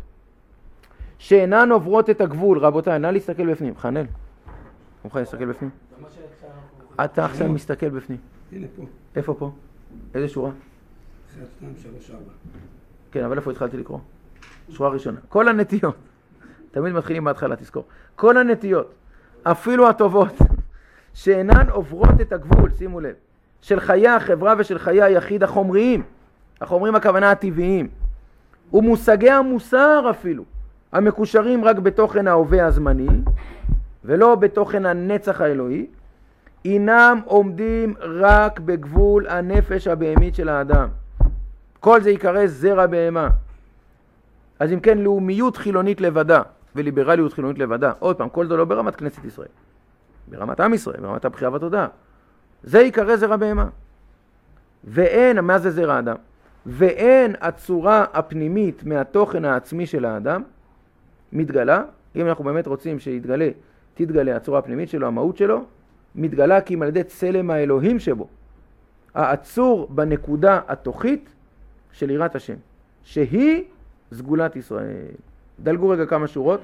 שאינן עוברות את הגבול, רבותיי, נא להסתכל בפנים. חנל, מוכן להסתכל בפנים? אתה עכשיו מסתכל בפנים. הנה פה. איפה פה? איזה שורה? אחת, שתיים, שלוש, ארבע. כן, אבל איפה התחלתי לקרוא? שורה ראשונה. כל הנטיות, תמיד מתחילים בהתחלה, תזכור. כל הנטיות, אפילו הטובות, שאינן עוברות את הגבול, שימו לב, של חיי החברה ושל חיי היחיד החומריים, החומריים הכוונה הטבעיים, ומושגי המוסר אפילו, המקושרים רק בתוכן ההווה הזמני, ולא בתוכן הנצח האלוהי, אינם עומדים רק בגבול הנפש הבהמית של האדם. כל זה יקרא זרע בהמה. אז אם כן, לאומיות חילונית לבדה, וליברליות חילונית לבדה, עוד פעם, כל זה לא ברמת כנסת ישראל, ברמת עם ישראל, ברמת הבחירה והתודעה. זה יקרא זרע בהמה. ואין, מה זה זרע אדם? ואין הצורה הפנימית מהתוכן העצמי של האדם מתגלה, אם אנחנו באמת רוצים שיתגלה, תתגלה הצורה הפנימית שלו, המהות שלו, מתגלה כי אם על ידי צלם האלוהים שבו, העצור בנקודה התוכית של יראת השם, שהיא סגולת ישראל. דלגו רגע כמה שורות,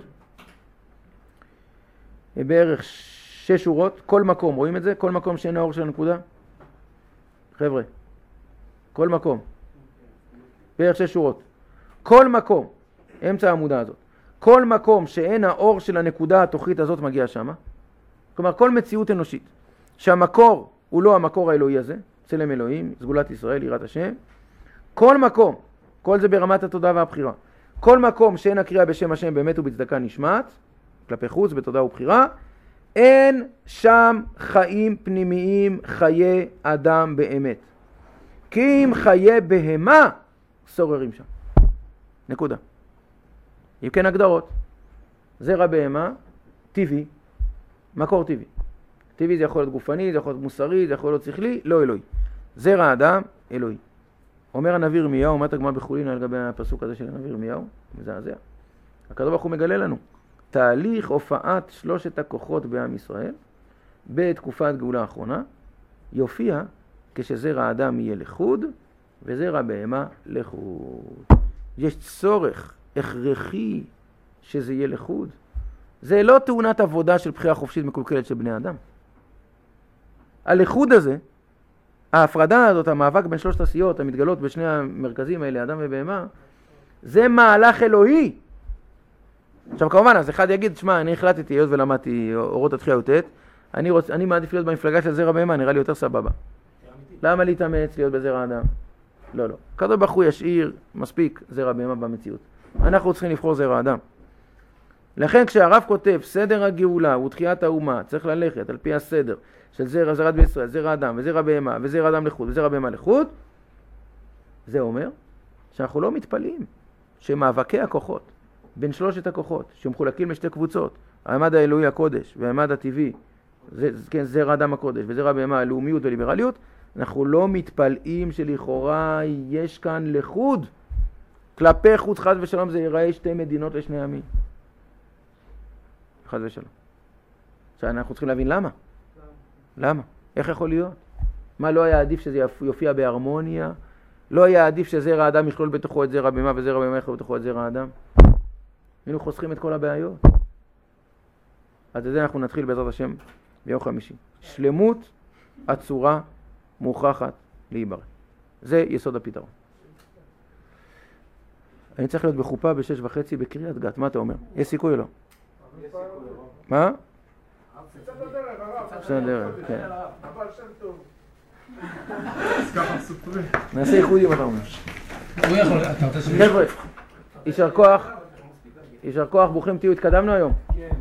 בערך שש שורות, כל מקום, רואים את זה? כל מקום שאין האור של הנקודה? חבר'ה, כל מקום, בערך שש שורות, כל מקום, אמצע העמודה הזאת, כל מקום שאין האור של הנקודה התוכית הזאת מגיע שמה, כלומר כל מציאות אנושית, שהמקור הוא לא המקור האלוהי הזה, צלם אלוהים, סגולת ישראל, יראת השם, כל מקום, כל זה ברמת התודעה והבחירה, כל מקום שאין הקריאה בשם השם באמת ובצדקה נשמעת, כלפי חוץ, בתודעה ובחירה, אין שם חיים פנימיים, חיי אדם באמת. כי אם חיי בהמה, סוררים שם. נקודה. אם כן הגדרות, זרע בהמה, טבעי, מקור טבעי. טבעי זה יכול להיות גופני, זה יכול להיות מוסרי, זה יכול להיות שכלי, לא אלוהי. זרע אדם, אלוהי. אומר הנביא ירמיהו, אומרת הגמרא בחולין על גבי הפסוק הזה של הנביא ירמיהו, מזעזע. הקדוש ברוך הוא מגלה לנו תהליך הופעת שלושת הכוחות בעם ישראל בתקופת גאולה האחרונה יופיע כשזרע אדם יהיה לחוד וזרע בהמה לחוד. יש צורך הכרחי שזה יהיה לחוד. זה לא תאונת עבודה של בחירה חופשית מקולקלת של בני אדם. הלחוד הזה, ההפרדה הזאת, המאבק בין שלושת הסיעות המתגלות בשני המרכזים האלה, אדם ובהמה, זה מהלך אלוהי. עכשיו כמובן, אז אחד יגיד, שמע, אני החלטתי, היות ולמדתי אורות התחייה י"ט, אני, רוצ, אני מעדיף להיות במפלגה של זרע בהמה, נראה לי יותר סבבה. למה להתאמץ להיות בזרע אדם? לא, לא. הקדוש ברוך הוא ישאיר מספיק זרע בהמה במציאות. אנחנו צריכים לבחור זרע אדם. לכן כשהרב כותב, סדר הגאולה ותחיית האומה, צריך ללכת על פי הסדר של זרע, זרעת בישראל, זרע אדם וזרע בהמה וזרע אדם לחוד וזרע בהמה לחוד, זה אומר שאנחנו לא מתפלאים שמאבקי הכוחות בין שלושת הכוחות, שמחולקים לשתי קבוצות, העמד האלוהי הקודש והעמד הטבעי, זה, כן, זרע אדם הקודש וזרע בהמה, לאומיות וליברליות, אנחנו לא מתפלאים שלכאורה יש כאן לחוד, כלפי חוץ חס ושלום זה ייראה שתי מדינות לשני עמים. חס ושלום. עכשיו אנחנו צריכים להבין למה. למה? איך יכול להיות? מה, לא היה עדיף שזה יופיע בהרמוניה? לא היה עדיף שזרע האדם יכלול בתוכו את זרע בהמה וזרע בהמה יכלול בתוכו את זרע האדם? היינו חוסכים את כל הבעיות. אז את זה אנחנו נתחיל בעזרת השם ביום חמישי. שלמות הצורה מוכרחת להיברא. זה יסוד הפתרון. אני צריך להיות בחופה בשש וחצי בקריית גת. מה אתה אומר? יש סיכוי או לא? מה? בסדר, כן. אבל שם טוב. אז ככה סופרים. נעשה ייחודים, אתה אומר. הוא יכול, אתה רוצה ש... חבר'ה, יישר כוח. יישר כוח, ברוכים תהיו, התקדמנו היום.